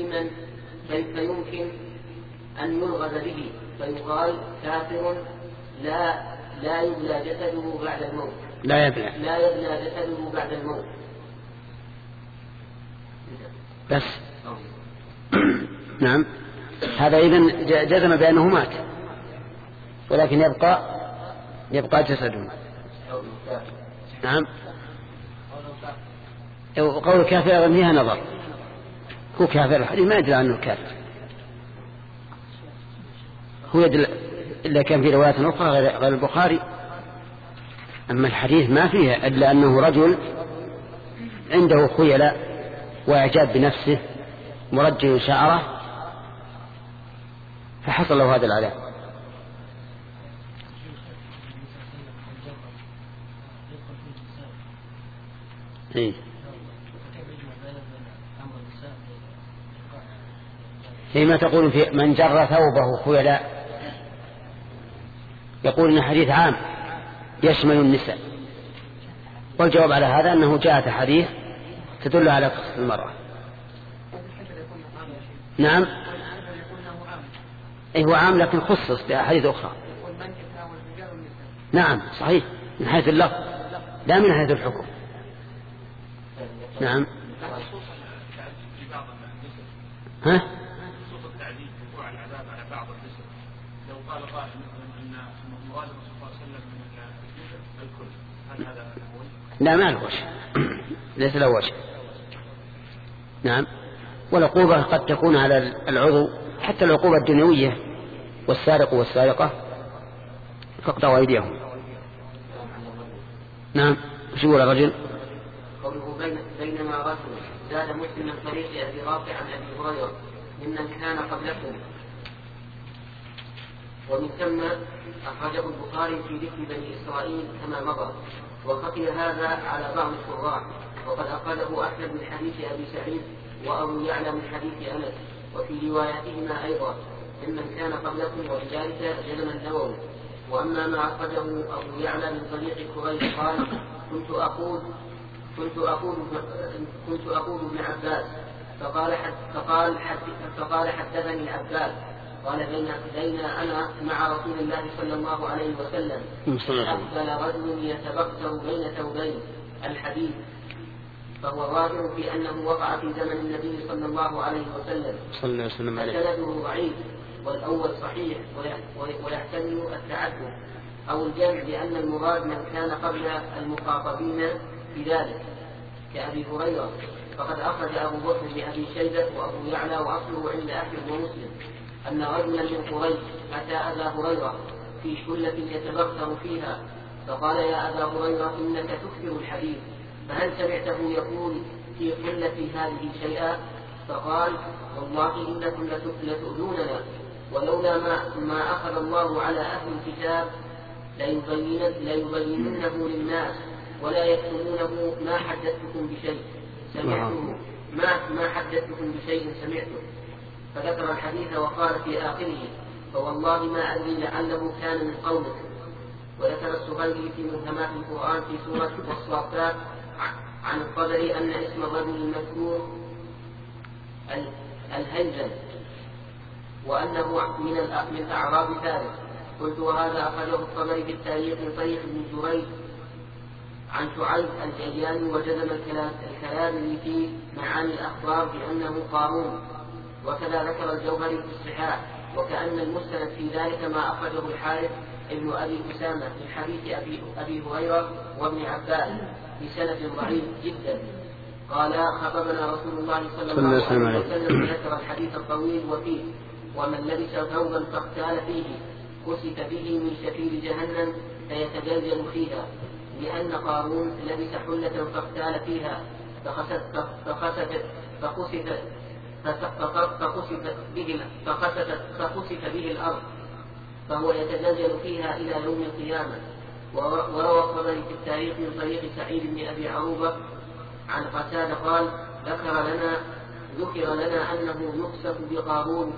A: فيمكن أن يلغز به فيقال كافر لا يبلى جسده بعد الموت.
B: لا
A: يبلى جسده بعد الموت.
B: بس نعم، هذا إذن جزم بأنه مات، ولكن يبقى جسده. نعم. وقول الكافر أيضا فيها نظر، هو كافر الحديث ما يدل عنه كافر، هو يدل إلا كان في رواية أخرى غير البخاري. أما الحديث ما فيها إلا أنه رجل عنده خيلاء وإعجاب بنفسه مرجل شعره فحصل له هذا العذاب. فيما تقول في من جر ثوبه خيلاء، يقول إن حديث عام يشمل النساء، والجواب على هذا أنه جاءت حديث تدل على قصة المرأة. نعم، هو عام لكن خصص بأحاديث أخرى. نعم صحيح، من حيث اللفظ لا من حيث الحكم. نعم. ها؟
E: قال قائل أن مراد الرسول صلى الله عليه وسلم من الكل، هل هذا هو؟
B: لا ما له وجه، ليس له وجه. نعم. والعقوبة قد تكون على العضو، حتى العقوبة الدنيوية، والسارق والسارقة فاقطعوا أيديهم. نعم. وش يقول الرجل؟
A: قوله بينما رجل زاد مسلم من طريق أبي رافع عن أبي هريرة ممن كان قبلكم، ومن ثم أخرجه البخاري في ذكر بني إسرائيل كما مضى، وخفي هذا على بعض الشراح، وقد أخرجه أحمد من حديث أبي سعيد وأبو يعلى من حديث أنس، وفي رواياتهما أيضا ممن كان قبلكم، ولذلك جزم النووي. وأما ما أخرجه أبو يعلى من طريق كريب قال كنت أقول ابن عباس فقال حدثني العباس قال بين أنا مع رسول الله صلى الله عليه وسلم أقبل رجل يتبختر بين ثوبين الحديث، فهو ظاهر في أنه وقع في زمن النبي صلى الله عليه وسلم. فسنده ضعيف، والأول صحيح ويحتمل التعدد أو الجمع، لأن المراد من كان قبل المخاطبين بذلك كأبي هريرة. فقد أخرج أبو بكر لأبي شيبة وأبو يعلى وأصله عند أحمد ومسلم أن رجلا من قريش أتى أبا هريرة في شلة يتبختر فيها، فقال يا أبا هريرة إنك تكثر الحديث، فهل سمعته يقول في قلة هذه شيئا؟ فقال والله إنكم لتؤذوننا، ولولا ما أخذ الله على أهل الكتاب ليبيننه للناس ولا يكتمونه ما حدثتكم بشيء سمعته ما حدثتكم بشيء سمعته. فذكر الحديث وقال في آخره فوالله ما أدري لعله كان من قومك. وذكر السغيري في ملهمات القرآن في سورة الصافات عن الطبري أن اسم الرجل المذكور الهيزل، وأنه من أعراب فارس. قلت وهذا أخرجه الطبري في التاريخ من طريق ابن جريج عن شعيب الجياني، وجزم الكلام في معاني الأخبار بأنه قارون. وكذا ذكر الجوهري في الصحاح، وكأن المستند في ذلك ما أخرجه الحارث ابن أبي أسامة من حديث أبي هريرة وابن عباس بسند ضعيف جدا. قال خطبنا رسول الله صلى الله عليه وسلم ذكر الحديث الطويل وفيه ومن لبس ثوبا فاغتال فيه خسف به من شفير جهنم فيتجلجل فيها، لأن قارون لبس حلة فاغتال فيها فخسف به الأرض فهو يتزلزل فيها إلى يوم القيامة. وروى الطبري في التاريخ من طريق سعيد بن أبي عروبة عن قتادة قال ذكر لنا أنه يخسف بقارون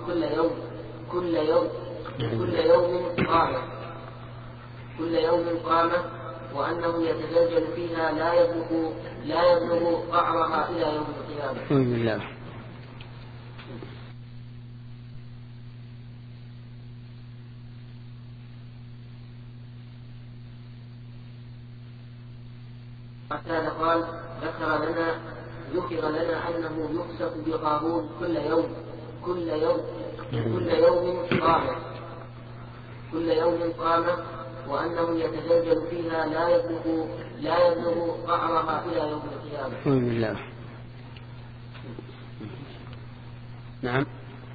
A: كل يوم قامة وأنه يتزلزل فيها لا يبلغ قعرها إلى يوم القيامة. قتادة قال ذكر لنا أنه يقصف بقارون كل يوم قامة وأنه يتزلزل فيها لا يبلغ قعرها إلى يوم القيامة.
B: بسم الله. نعم.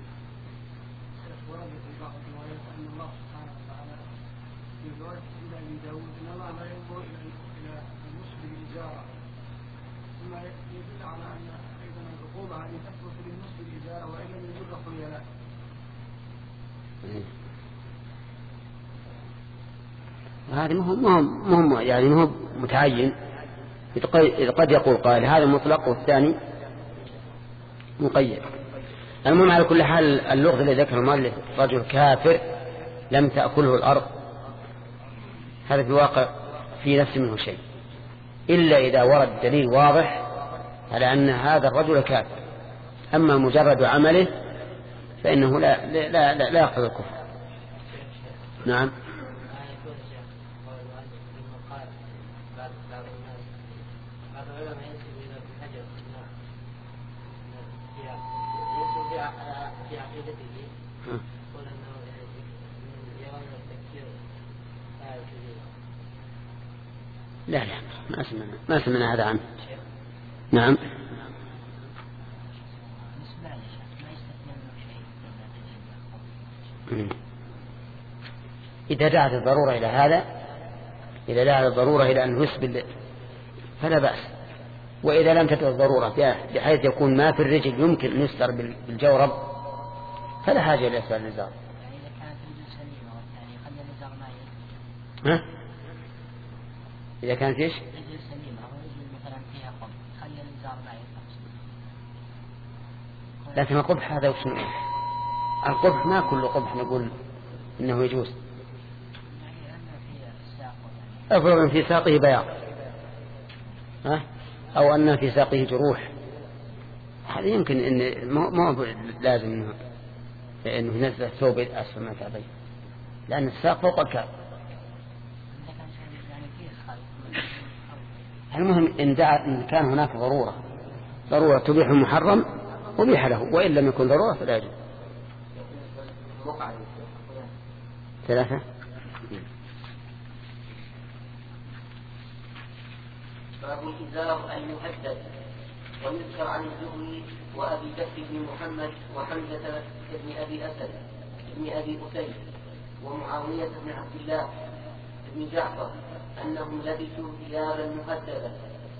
B: هذا مهم يعني مهم متعين. إذا قد يقول قائل هذا مطلق والثاني مقيد. المهم على كل حال اللغة الذي ذكر المؤلف رجل كافر لم تأكله الأرض، هذا في الواقع في نفس منه شيء، إلا إذا ورد دليل واضح على أن هذا الرجل كافر. أما مجرد عمله فإنه لا يقتضي الكفر. نعم. لا ما سمعنا هذا عنه. نعم. إذا دعت الضرورة إلى هذا، إذا دعت الضرورة إلى أن يسبل فلا بأس، وإذا لم تدع الضرورة بحيث يكون ما في الرجل يمكن أن يستر بالجورب فلا حاجة إلى إسبال النزار. ها؟ إذا كانت إيش؟ لكن القبح هذا وش نقول؟ القبح ما كل قبح نقول إنه يجوز. أفضل في ساقه بياض، أو أن في ساقه جروح، هذا يمكن إن ما لازم إنه ينزل الثوب أسفل من كعبيه، لأن الساق فوق الكعب. المهم إن كان هناك ضرورة تبيح المحرم أبيح له، وإن لم يكن ضرورة فلا يجوز. 3.
A: باب الإزار المهدد. ويذكر عن الزهري وأبي بكر بن محمد وحمزة بن أبي أسد بن أبي أسيد ومعاوية بن عبد الله بن جعفر أنهم لبسوا ثيابا مهددة.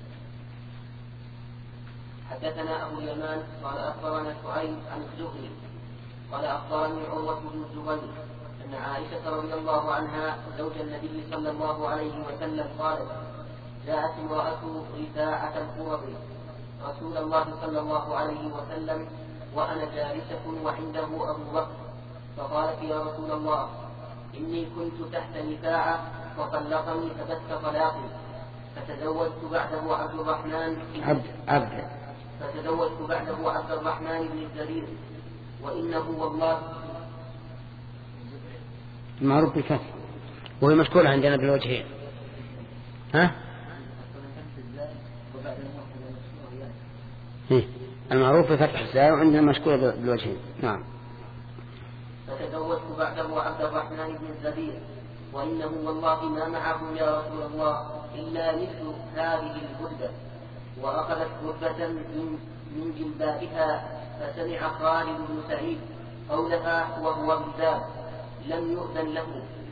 A: حدثنا أبو اليمان قال أخبرنا شعيب عن الزهري قال أخبرني عروة بن الزبير أن عائشة رضي الله عنها زوج النبي صلى الله عليه وسلم قالت: جاءت امرأة رفاعة القرظ رسول الله صلى الله عليه وسلم وأنا جالسة وعنده أبو بكر، فقالت: يا رسول الله، إني كنت تحت رفاعة وطلقني فبت طلاقي، فتزوجت بعده عبد الرحمن بن الزبير، وإنه والله
B: معروف بالفتح، وهي مشكورة عندنا بالوجهين. المعروف بفتح الزاي وعندنا مشكورة بالوجهين. نعم.
A: فتزوجت بعده عبد الرحمن بن الزبير، وإنه والله ما معه يا رسول الله إلا مثل هذه البردة. وأخذت بردة من جلبابها، فسمع خالد بن سعيد قولها وهو بذاب لم يؤذن له،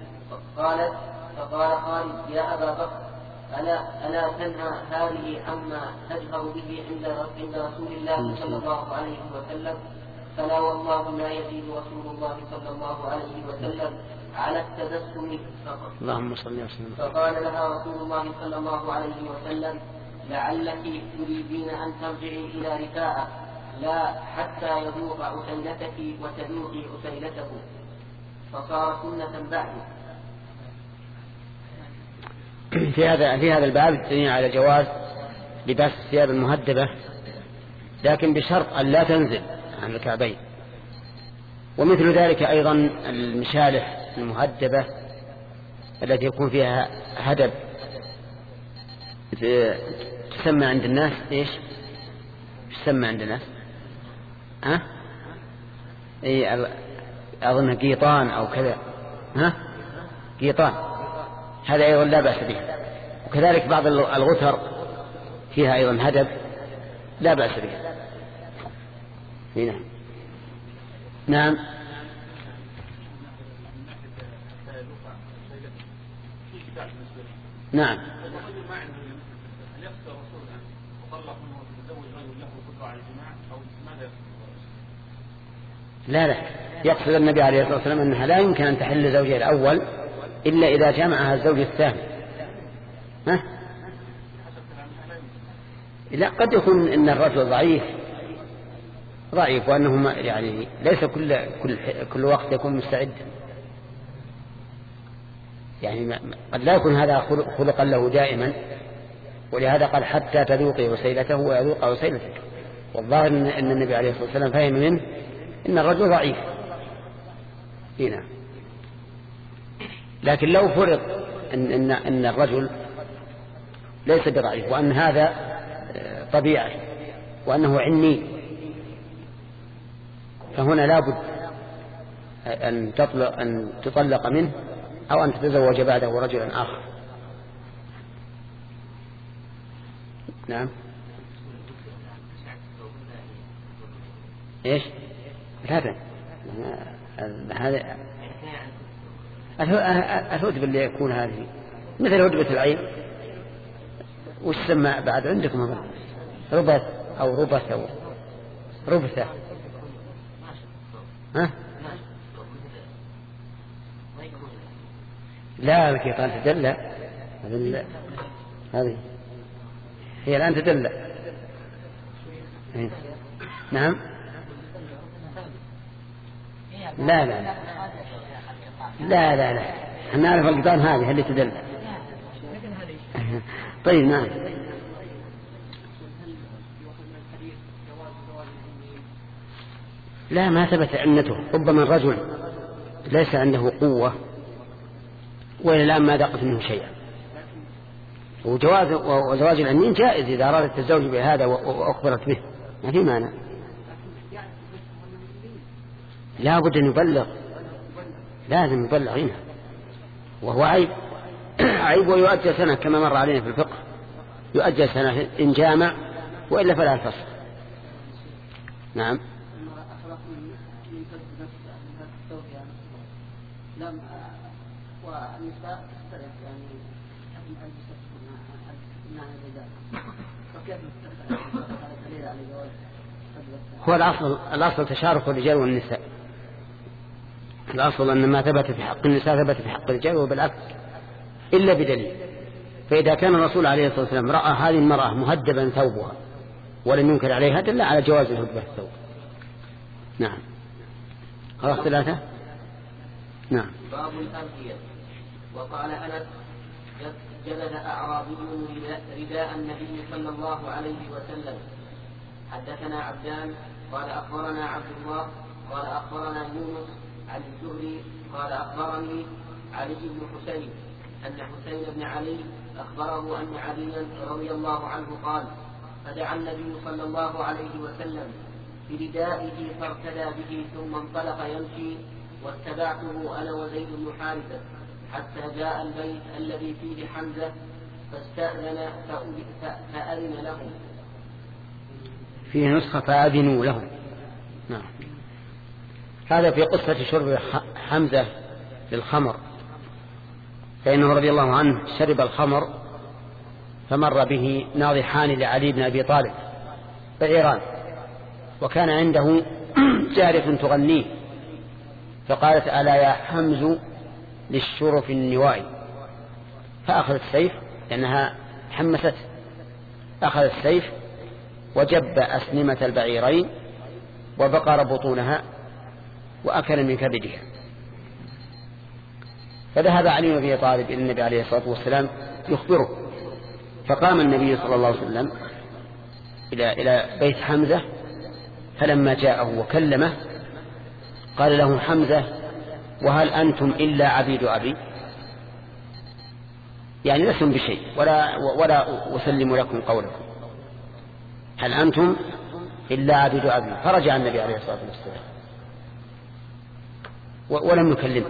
A: فقال خالد: يا أبا بكر، ألا تنهى هذه عما تجهر به عند رسول الله صلى الله عليه وسلم؟ فلا والله ما يزيد رسول الله صلى الله عليه وسلم على التبسم فقط.
B: اللهم صل وسلم.
A: فقال لها رسول الله صلى الله عليه وسلم: لعلك تريدين أن ترجعي إلى رفاعة، لا حتى يذوق عسيلتك وتذوقي عسيلته، فصار سنة بعد.
B: في هذا الباب الدليل على جواز لباس الثياب المهدبة، لكن بشرط أن لا تنزل عن الكعبين. ومثل ذلك أيضا المشالح المهدبة التي يكون فيها هدب تسمى عند الناس إيش؟ تسمى عند الناس إيه أظن قيطان أو كذا قيطان، هذا أيضا لا بأس به. وكذلك بعض الغتر فيها أيضا هدب لا بأس به. هنا نعم. نعم لا يقصد النبي عليه الصلاة والسلام أنها لا يمكن أن تحل زوجها الأول إلا إذا جمعها الزوج الثاني. لا، قد يكون إن الرجل ضعيف وأنه يعني ليس كل وقت يكون مستعدا، يعني قد لا يكون هذا خلقا له دائما، ولهذا قال حتى تذوقي وسيلته ويذوق وسيلتك. والظاهر أن النبي عليه الصلاة والسلام فهم منه إن الرجل ضعيف هنا. لكن لو فرض أن الرجل ليس بضعيف وأن هذا طبيعي وأنه عني، فهنا لابد أن تطلق منه أو أن تتزوج بعده رجلا آخر. نعم. إيش هذا الهدبة اللي يكون هذه مثل هدبة العين، وش سمى بعد عندكم ربث أو ربث أو ربثة لا الكيطان تدلى، هذه هي الآن تدلى. نعم. لا نعرف القطان هذه اللي تدل. طيب نعم. لا ما ثبت عنته، ربما الرجل ليس عنده قوة وإلى الآن ما ذاقت منه شيئا. وزواج العنين جائز إذا أرادت الزوج بهذا وأخبرت به، ما في مانع. لا بد أن يبلغ، لازم يبلغ هنا، وهو عيب ويؤجل سنة كما مر علينا في الفقه، يؤجل سنة إن جامع، وإلا فلا الفصل. نعم. هو الأصل تشارك الرجال والنساء، الأصل أن ما ثبت في حق النساء ثبت في حق الرجال، وبالعكس إلا بدليل. فإذا كان الرسول عليه الصلاة والسلام رأى هذه المرأة مهدبا ثوبها ولم ينكر عليها دل على جواز الهدبة الثوب. نعم. خلاص 3. نعم.
A: باب الأرضية. وقال أنس جلد أعرابي رداء النبي صلى الله عليه وسلم. حدثنا عبدان قال أخبرنا عبد الله قال أخبرنا يونس عن الزهري قال أخبرني علي بن حسين أن حسين بن علي أخبره أن عليا رضي الله عنه قال فدعا النبي صلى الله عليه وسلم بردائه فارتدى به ثم انطلق يمشي واتبعته أنا وزيد بن حارثة حتى جاء البيت الذي فيه حمزة فاستأذن فأذن له.
B: فيه نسخة فأذنوا له. نعم. هذا في قصة شرب حمزة للخمر، فإنه رضي الله عنه شرب الخمر فمر به ناضحان لعلي بن أبي طالب بعيران، وكان عنده جارية تغنيه، فقالت ألا يا حمز للشرف النوائي، فأخذ السيف لأنها حمست، أخذ السيف وجب أسنمة البعيرين وبقر بطونها وأكل من كبدها. فذهب علي بن أبي طالب إلى النبي عليه الصلاة والسلام يخبره، فقام النبي صلى الله عليه وسلم إلى بيت حمزة، فلما جاءه وكلمه قال له حمزة وهل أنتم إلا عبيد أبي؟ يعني لستم بشيء ولا أسلم لكم قولكم، هل أنتم إلا عبيد أبي. فرجع النبي عليه الصلاة والسلام ولم يكلمه.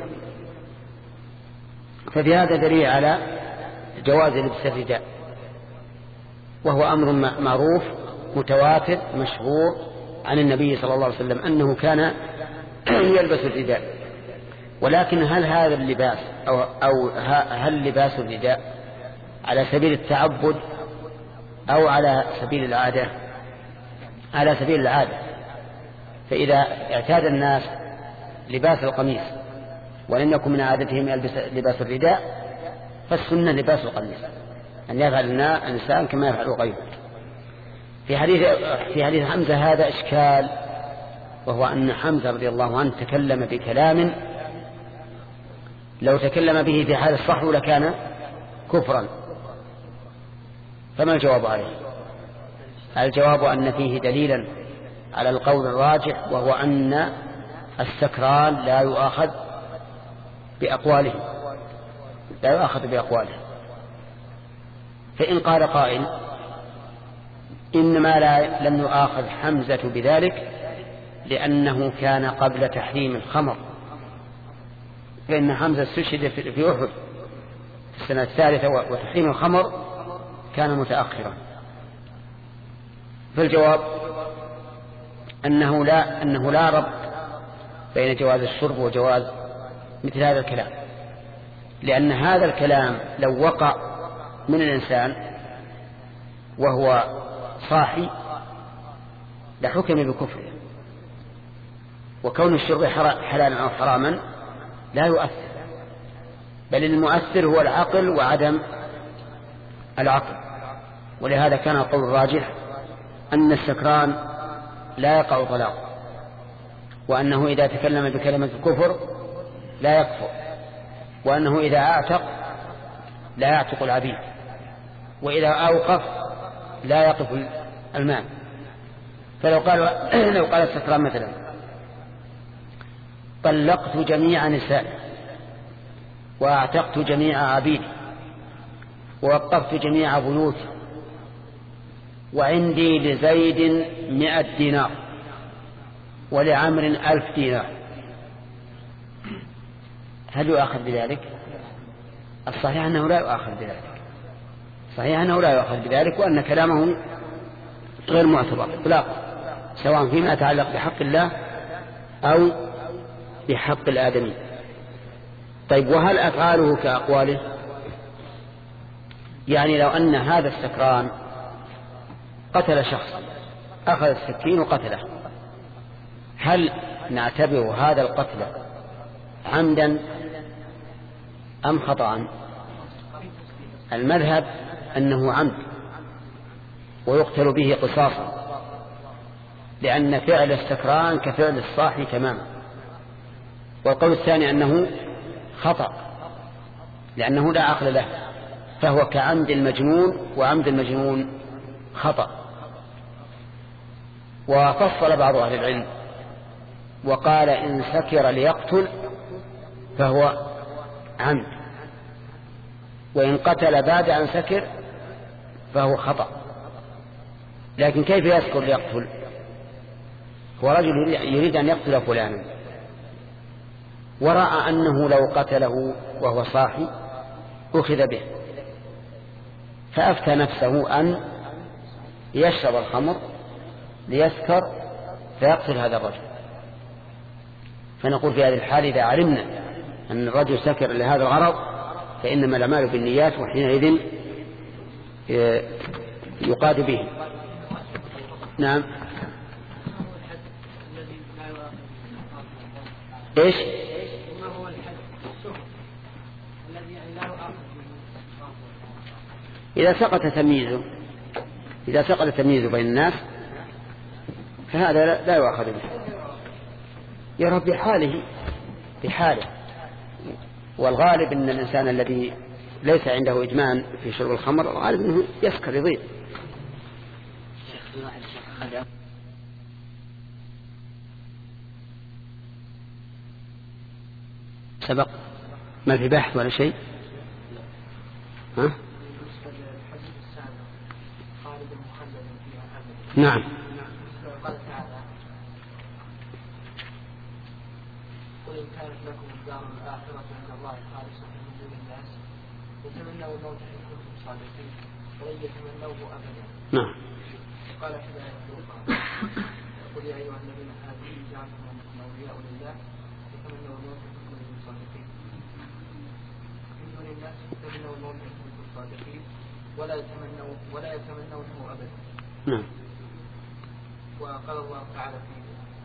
B: ففي هذا دليل على جواز لبس الرداء، وهو أمر معروف متواتر مشهور عن النبي صلى الله عليه وسلم أنه كان يلبس الرداء. ولكن هل هذا اللباس أو هل لباس الرداء على سبيل التعبد أو على سبيل العادة؟ على سبيل العادة. فإذا اعتاد الناس لباس القميص ولم يكن من عادتهم لباس الرداء فالسنة لباس القميص، أن يفعل الإنسان كما يفعل غيره. في حديث حمزة هذا إشكال، وهو أن حمزة رضي الله عنه تكلم بكلام لو تكلم به في حال الصحو لكان كفرا. فما الجواب عليه؟ الجواب أن فيه دليلا على القول الراجح، وهو أن السكران لا يؤاخذ بأقواله، فإن قال قائل إنما لم يؤاخذ حمزة بذلك لأنه كان قبل تحريم الخمر، فإن حمزة استشهد في أحد في السنة الثالثة وتحريم الخمر كان متأخرا. فالجواب أنه لا ربط بين جواز الشرب وجواز مثل هذا الكلام، لأن هذا الكلام لو وقع من الإنسان وهو صاحي لحكم بكفره، وكون الشرب حلالا أو حراما لا يؤثر، بل المؤثر هو العقل وعدم العقل. ولهذا كان القول الراجح أن السكران لا يقع طلاق، وأنه إذا تكلم بكلمة الكفر لا يكفر، وأنه إذا أعتق لا يعتق العبيد، وإذا أوقف لا يقف المال. فلو قال السكران مثلا طلقت جميع نسائي وأعتقت جميع عبيدي ووقفت جميع بيوتي وعندي لزيد 100 دينار ولعمر 1000 دينار، هل يؤاخذ بذلك؟ الصحيح أنه لا يؤاخذ بذلك، وأن كلامه غير معتبر إطلاقا، سواء فيما يتعلق بحق الله أو بحق الآدمي. طيب، وهل أفعاله كأقواله؟ يعني لو أن هذا السكران قتل شخص، أخذ السكين وقتله، هل نعتبر هذا القتل عمدا أم خطأ؟ المذهب أنه عمد ويقتل به قصاصا، لأن فعل السكران كفعل الصاحي تماما. والقول الثاني أنه خطأ لأنه لا عقل له، فهو كعمد المجنون، وعمد المجنون خطأ. وفصل بعض أهل العلم وقال إن سكر ليقتل فهو عمد، وإن قتل بعد أن سكر فهو خطأ. لكن كيف يسكر ليقتل؟ هو رجل يريد أن يقتل فلانا ورأى أنه لو قتله وهو صاحي أخذ به، فأفتى نفسه أن يشرب الخمر ليسكر فيقتل هذا الرجل. فنقول في هذه الحال إذا علمنا أن الرجل سكر لهذا الغرض فإنما الأعمال بالنيات، وحينئذ يقاد به. نعم. إيش؟
C: ما هو الحد السهل الذي لا يؤاخذ به؟
B: إذا سقط تمييزه بين الناس فهذا لا يؤاخذ به، يرى بحاله. والغالب أن الإنسان الذي ليس عنده إجماع في شرب الخمر الغالب أنه يسكر يضيع. سبق ما في بحث ولا شيء؟
C: بالنسبة للحديث السابق خالد مخلد فيها أبدا.
B: نعم.
C: قال تعالى قل إن كانت لكم الدار الآخرة عند الله خالصة من دون الناس وتمنوا الموت إن كنتم صادقين ولن يتمنوه أبدا.
B: نعم.
C: قال في الآية الأخرى قل يا أيها الذين آمنوا إن جعلتم أنكم أولياء لله وتمنوا الموت إن كنتم صادقين من دون الناس وتمنوا الموت إن كنتم صادقين ولا يتمنونه أبدا.
B: نعم.
C: وقال الله تعالى في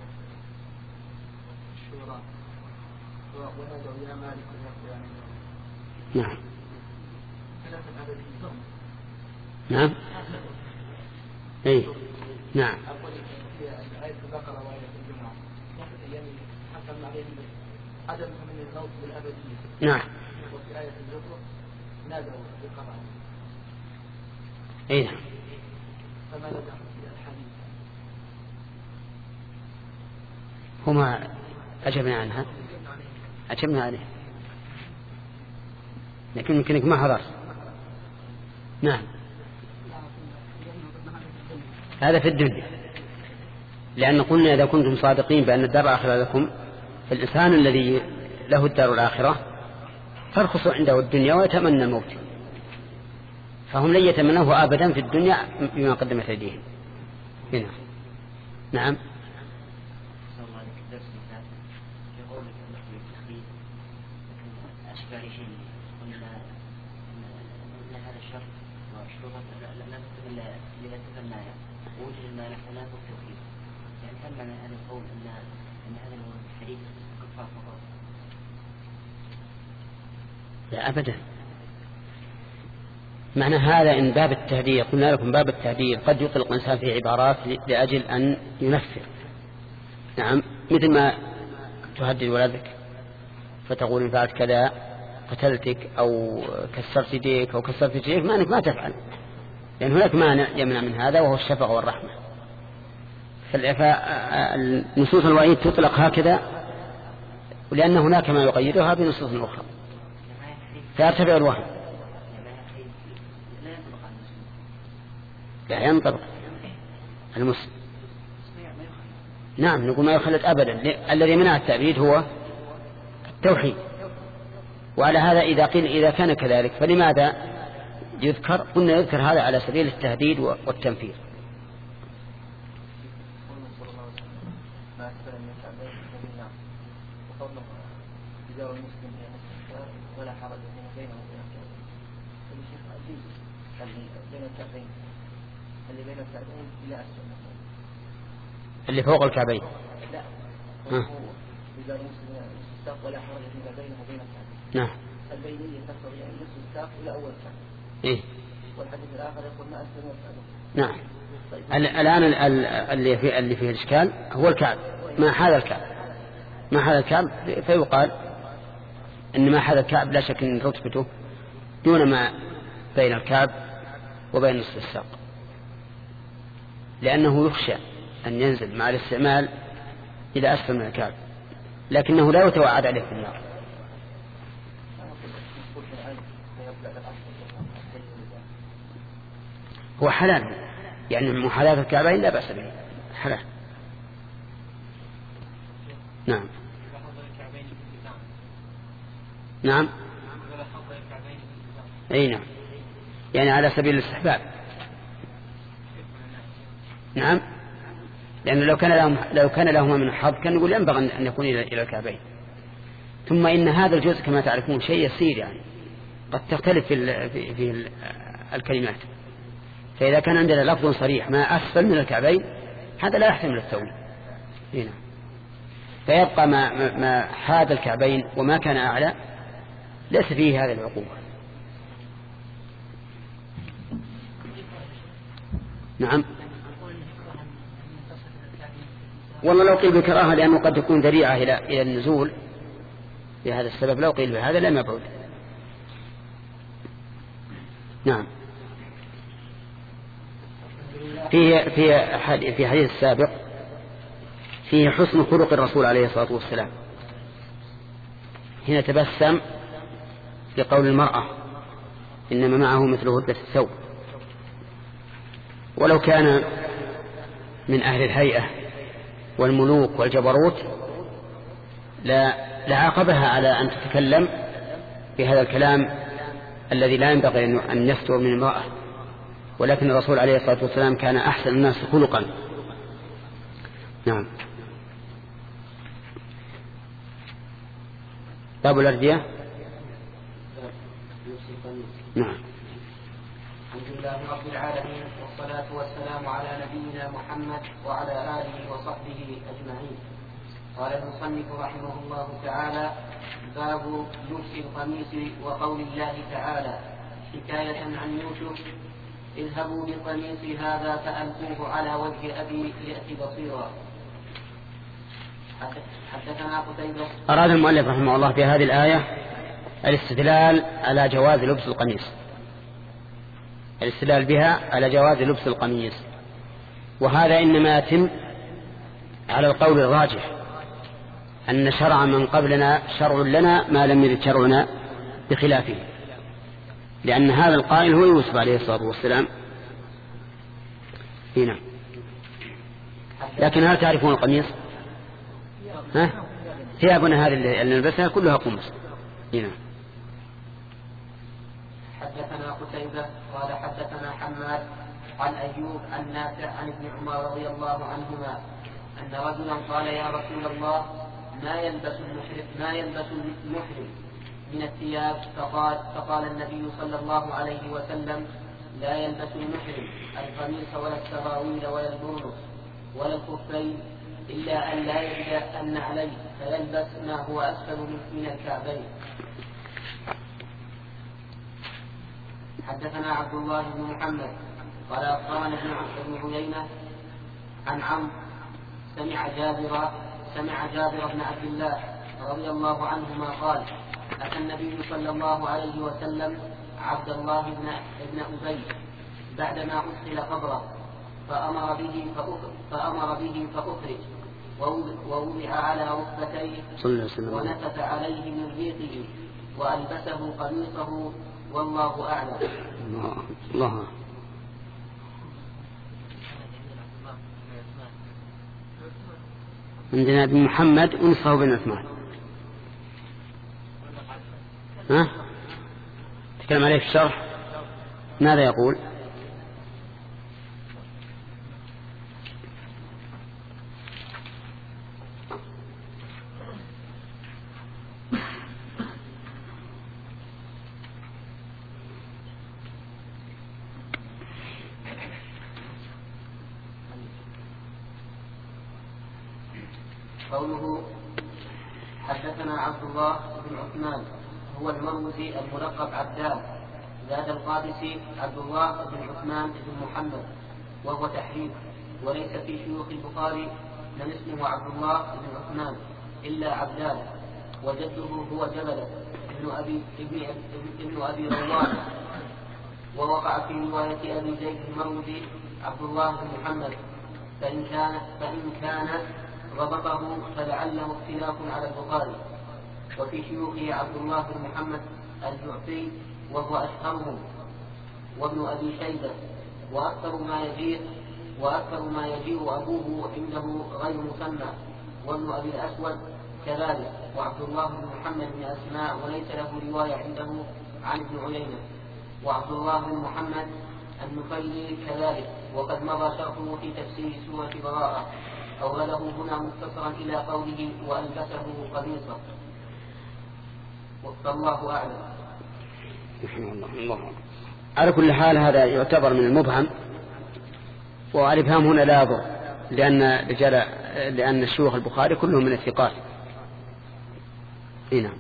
C: الشورى ونادوا يا مالك ليقضي علينا.
B: نعم.
C: ثلاثة أبدية.
B: نعم. أي نعم.
C: أقول في آية البقرة وآية الجمعة يعني حكم عليهم عدم من الموت بالأبدية.
B: نعم.
C: وفي آية الزخرف نادوا بقضاء.
B: أي نعم.
C: فما دخل في الحديث؟
B: هما أجبنا عنها. أجبنا عليه لكن يمكنك ما حضر. نعم. هذا في الدنيا لأن قلنا إذا كنتم صادقين بأن الدار الآخرة لكم فالإنسان الذي له الدار الآخرة ترخص عنده الدنيا ويتمنى الموت فهم لن يتمنوه أبدا في الدنيا بما قدمت أيديهم. هنا. نعم. لا أبدا. معنى هذا إن باب التهديد قلنا لكم باب التهديد قد يطلق الإنسان في عبارات لأجل أن ينفر. نعم. مثل ما تهدد ولدك فتقول إن فعلت كذا قتلتك أو كسرت يديك أو كسرت رجليك ما أنك ما تفعل لأن هناك مانع يمنع من هذا وهو الشفقة والرحمة. فالنصوص الوعيد تطلق هكذا ولأن هناك ما يقيدها بنصوص أخرى فيرتفع الوهم. لا ينطبق المسلم. نعم نقول ما يخلد أبدا. الذي منع التأبيد هو التوحيد. وعلى هذا إذا قيل إذا كان كذلك فلماذا يذكر؟ قلنا يذكر هذا على سبيل التهديد والتنفير. اللي فوق الكعبين
C: لا ولا حرج فيما بينه وبين الكعبين.
B: نعم.
C: البينية تقتضي أن نصف الساق إلى أول الكعبة.
B: إيه.
C: والحديث الآخر يقول ما أسلم الكعبة.
B: نعم. الآن اللي فيه الإشكال هو الكعب ما حال الكعب ما حال الكعب فيقال إن ما حال الكعب لا شك أن رتبته دون ما بين الكعب وبين نصف الساق لأنه يخشى أن ينزل مع الاستعمال إلى أسفل من الكعب لكنه لا يتوعد عليه في النار. هو حلال يعني محاذاة الكعبين لا بأس به حلال. نعم. نعم. أي نعم يعني على سبيل الاستحباب. نعم لأن لو كان لهما من الحظ كان نقول ينبغي أن يكون إلى الكعبين. ثم إن هذا الجزء كما تعرفون شيء يسير يعني قد تختلف في الكلمات فإذا كان عندنا لفظ صريح ما أسفل من الكعبين هذا لا يحتمل التأويل هنا فيبقى ما حاد الكعبين وما كان أعلى ليس فيه هذه العقوبة. نعم. والله لو قيل بكراهة لأنه قد تكون ذريعة إلى النزول بهذا السبب لو قيل بهذا لا مبعود. نعم. في حديث السابق فيه حسن خلق الرسول عليه الصلاة والسلام. هنا تبسم لقول المرأة إنما معه مثل هدة الثوب. ولو كان من أهل الهيئة والملوك والجبروت لعاقبها على أن تتكلم بهذا الكلام الذي لا ينبغي أن يصدر من امرأة. ولكن الرسول عليه الصلاة والسلام كان أحسن الناس خلقا. نعم. باب الأردية. نعم.
A: الحمد لله رب العالمين، والصلاة والسلام على نبينا محمد وعلى آله وصحبه أجمعين. قال المصنف رحمه الله تعالى: باب لبس القميص وقول الله تعالى حكاية عن يوسف: اذهبوا بقميص هذا فألقوه على وجه أبي يأتي بصيرا. حدثنا قتيبة.
B: أراد المؤلف رحمه الله في هذه الآية الاستدلال على جواز لبس القميص، الاستدلال بها على جواز لبس القميص. وهذا إنما يتم على القول الراجح أن شرع من قبلنا شرع لنا ما لم يرد شرعنا بخلافه، لأن هذا القائل هو يوسف عليه الصلاة والسلام. هنا. لكن هل تعرفون القميص؟ ثيابنا هذه اللي نلبسها كلها قمص. هنا.
A: حدثنا قتيبة قال حدثنا حماد عن أيوب عن نافع عن ابن عمر رضي الله عنهما أن رجلا قال: يا رسول الله، ما يلبس المحرم من الثياب؟ فقال النبي صلى الله عليه وسلم: لا يلبس المحرم القميص ولا السراويل ولا البرنس ولا الخفين إلا أن لا يجد أن عليه، فيلبس ما هو أسفل من الكعبين. حدثنا عبد الله بن محمد قال أخبرنا ابن عيينة عن عمرو سمع جابر بن عبد الله رضي الله عنهما قال: أتى النبي صلى الله عليه وسلم عبد الله بن أبي بعدما أدخل قبره فأمر به فأخرج ووضع على ركبتيه ونفث عليه من ريقه وألبسه قميصه والله أعلم.
B: الله. عندنا ابن محمد ونصفه بن عثمان. تكلم عليه في الشرح. ماذا يقول؟
A: قوله: حدثنا عبد الله بن عثمان هو المروزي الملقب عبدان، زاد القادسي عبد الله بن عثمان بن محمد، وهو تحريف، وليس في شيوخ البخاري من اسمه عبد الله بن عثمان إلا عبدان، وجده هو جبلة ابن أبي روان. ووقع في رواية أبي زيد المروزي عبد الله بن محمد، فإن كان ضبطه فلعله اختلاف على البخاري. وفي شيوخه عبد الله بن محمد الجعفي وهو أشهرهم، وابن أبي شيبة، وأكثر ما يجيء أبوه عنده غير مسمى، وابن أبي الأسود كذلك، وعبد الله بن محمد بن أسماء وليس له رواية عنده عن ابن عيينة، وعبد الله بن محمد النفيلي كذلك، وقد مضى شرحه في تفسير سورة براءة. أوله هنا مختصرا إلى قوله وألبسه قميصا، والله أعلم.
B: الله. على كل حال هذا يعتبر من المبهم، والإبهام هنا لا يضر، لأن شيوخ البخاري كلهم من الثقات. نعم.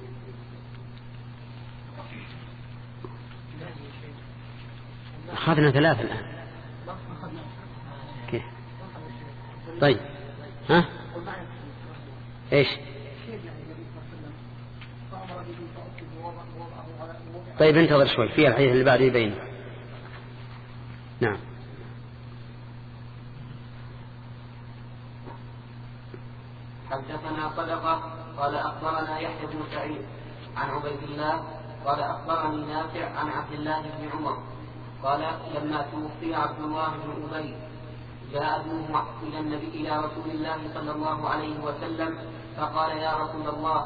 B: أخذنا 3 الآن. كيف؟ طيب. إيش؟ طيب انتظر شوي، في الحديث اللي بعده يبين. نعم.
A: حدثنا صدقة قال أخبرنا يحيى بن سعيد عن عبيد الله قال أخبرني نافع عن عبد الله بن عمر قال لما توفي عبد الله بن أبي جاء ابنه إلى رسول الله صلى الله عليه وسلم فقال يا رسول الله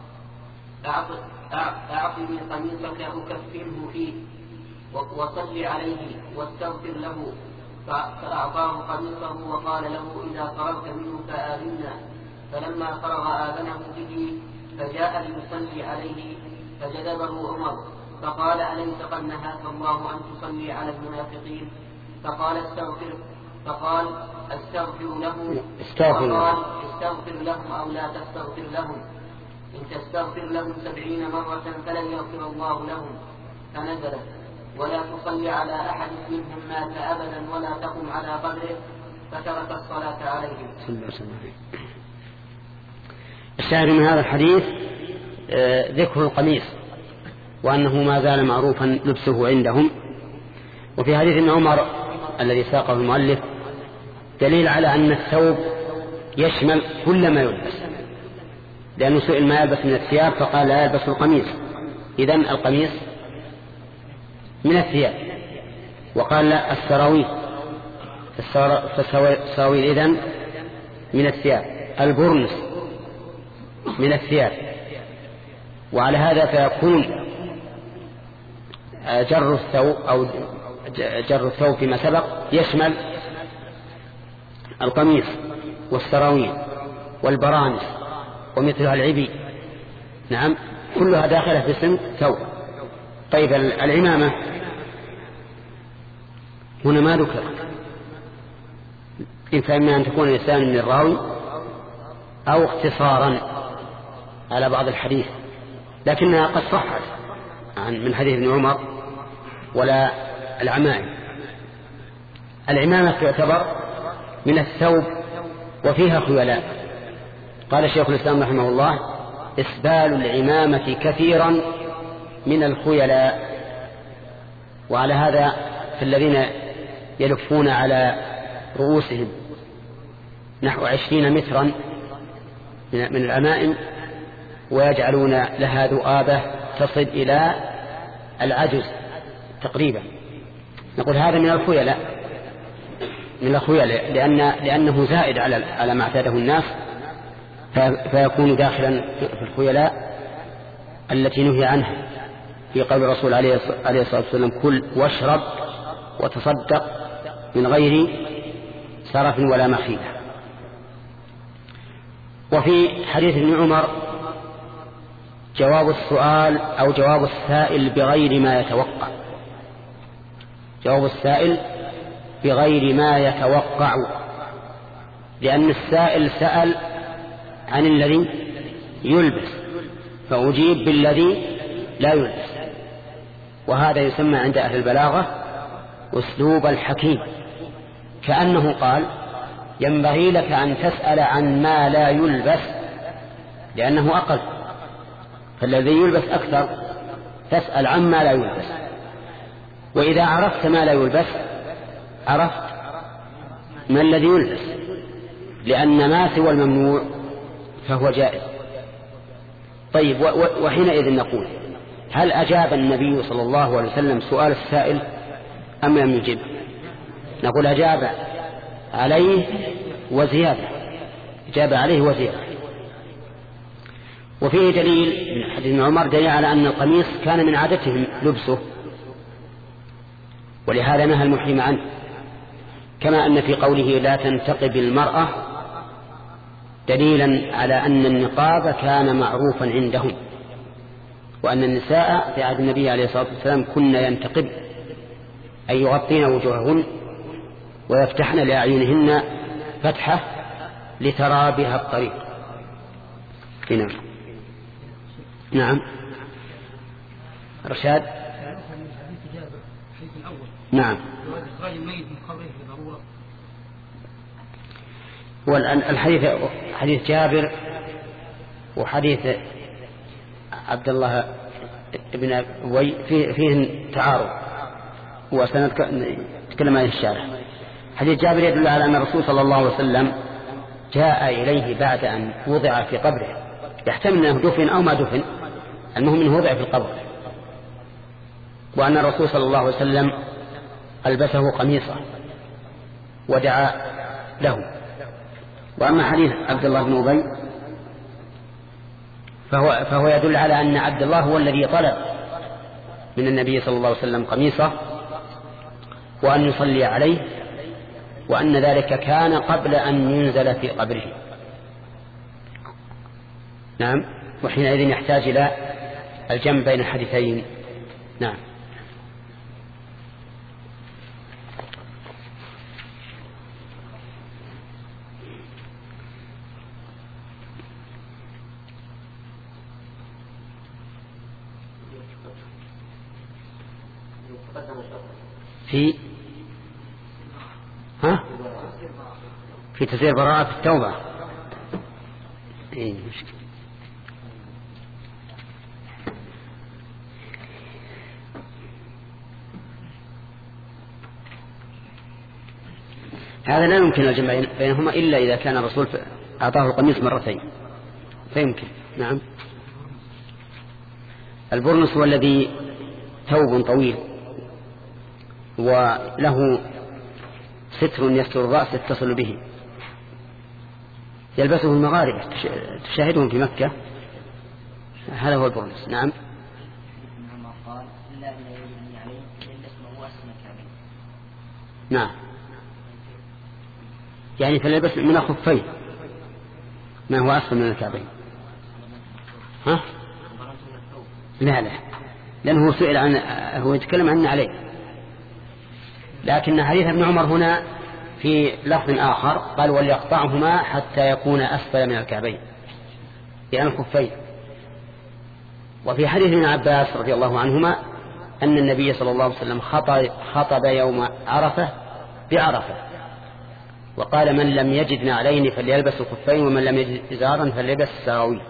A: أعطني قميصك أكفنه فيه وصل عليه واستغفر له. فأعطاه قميصه وقال له إذا فرغت منه فآذنا. فلما فرغ آذنه به فجاء ليصلي عليه فجذبه عمر فقال أليس قد نهاك الله أن تصلي على المنافقين؟ فقال استغفر له. فقال استغفر لهم أو لا تستغفر لهم، إن تستغفر لهم 70 مرة فلن يغفر الله لهم. فنزلت ولا تصلي على أحد منهم مات أبدا ولا تقم على قبره، فترك الصلاة عليهم.
B: الشاهد من هذا الحديث ذكر القميص وأنه ما زال معروفا لبسه عندهم. وفي حديث ابن عمر الذي ساقه المؤلف دليل على أن الثوب يشمل كل ما يلبس، لأنه سئل ما يلبس من الثياب فقال لا يلبس القميص، إذن القميص من الثياب. وقال لا السراويل، فالسراويل إذن من الثياب. البرنس من الثياب. وعلى هذا فيكون جر الثوب أو جر الثوب فيما سبق يشمل القميص والسراويل والبرانس ومثلها العبي، نعم كلها داخلة في اسم ثوب. طيب العمامة هنا ما ذكر، إما أن تكون الإنسان من الراوي أو اختصارا على بعض الحديث، لكنها قد صحت من حديث ابن عمر. ولا العمامة تعتبر من الثوب وفيها خيلاء. قال شيخ الإسلام رحمه الله إسبال العمامة كثيرا من الخيلاء. وعلى هذا فالذين يلفون على رؤوسهم نحو 20 مترا من العمائم ويجعلون لها ذؤابة تصل إلى العجز تقريبا، نقول هذا من الخيلاء، لأنه زائد على ما اعتاده الناس، فيكون داخلا في الخيلاء التي نهي عنها في قول الرسول عليه الصلاة والسلام كل واشرب وتصدق من غير سرف ولا مخيلة. وفي حديث ابن عمر جواب السؤال أو جواب السائل بغير ما يتوقع، جواب السائل بغير ما يتوقع، لأن السائل سأل عن الذي يلبس فأجيب بالذي لا يلبس. وهذا يسمى عند أهل البلاغة أسلوب الحكيم، كأنه قال ينبغي لك أن تسأل عن ما لا يلبس لأنه أقل، فالذي يلبس أكثر تسأل عن ما لا يلبس. وإذا عرفت ما لا يلبس عرفت ما الذي يلبس، لأن ما سوى الممنوع فهو جائز. طيب وحينئذ نقول هل أجاب النبي صلى الله عليه وسلم سؤال السائل أم لم يجب؟ نقول أجاب عليه وزيادة، أجاب عليه وزيادة. وفيه دليل من حديث ابن عمر دليل على أن القميص كان من عادتهم لبسه، ولهذا نهى المحرم عنه، كما أن في قوله لا تنتقب المرأة دليلا على أن النقاب كان معروفا عندهم، وأن النساء في عهد النبي عليه الصلاة والسلام كن ينتقب أي يغطين وجوههن ويفتحن لأعينهن فتحة لترى بها الطريق. نعم رشاد. نعم والحديث حديث جابر وحديث عبد الله ابن أبي فيه تعارض، وسنتكلم عن الشارع. حديث جابر يدل على أن الرسول صلى الله عليه وسلم جاء إليه بعد أن وضع في قبره، يحتمل أنه دفن أو ما دفن، المهم أنه وضع في القبر، وأن الرسول صلى الله عليه وسلم ألبسه قميصه ودعا له. وأما حديث عبد الله بن أبي فهو يدل على أن عبد الله هو الذي طلب من النبي صلى الله عليه وسلم قميصه وأن يصلي عليه، وأن ذلك كان قبل أن ينزل في قبره. نعم. وحينئذ يحتاج إلى الجمع بين الحديثين. نعم. في تفسير براءة التوبة. هذا لا يمكن الجمع بينهما إلا إذا كان الرسول أعطاه القميص مرتين فيمكن. نعم. البرنس هو الذي ثوب طويل وله ستر يستر الرأس يتصل به، يلبسه المغاربة تشاهدهم في مكة، هذا هو البرنس. نعم. نعم، يعني فليلبس من الخفين ما هو أسفل من الكعبين. ها؟ لا لأنه سئل عن، هو يتكلم عنه عليه، لكن حديث ابن عمر هنا في لفظ آخر قال وليقطعهما حتى يكون أسفل من الكعبين يعني الخفين. وفي حديث ابن عباس رضي الله عنهما أن النبي صلى الله عليه وسلم خطب يوم عرفة بعرفة وقال من لم يجد نعلين فليلبس خفين ومن لم يجد إزارا فليلبس سراويل.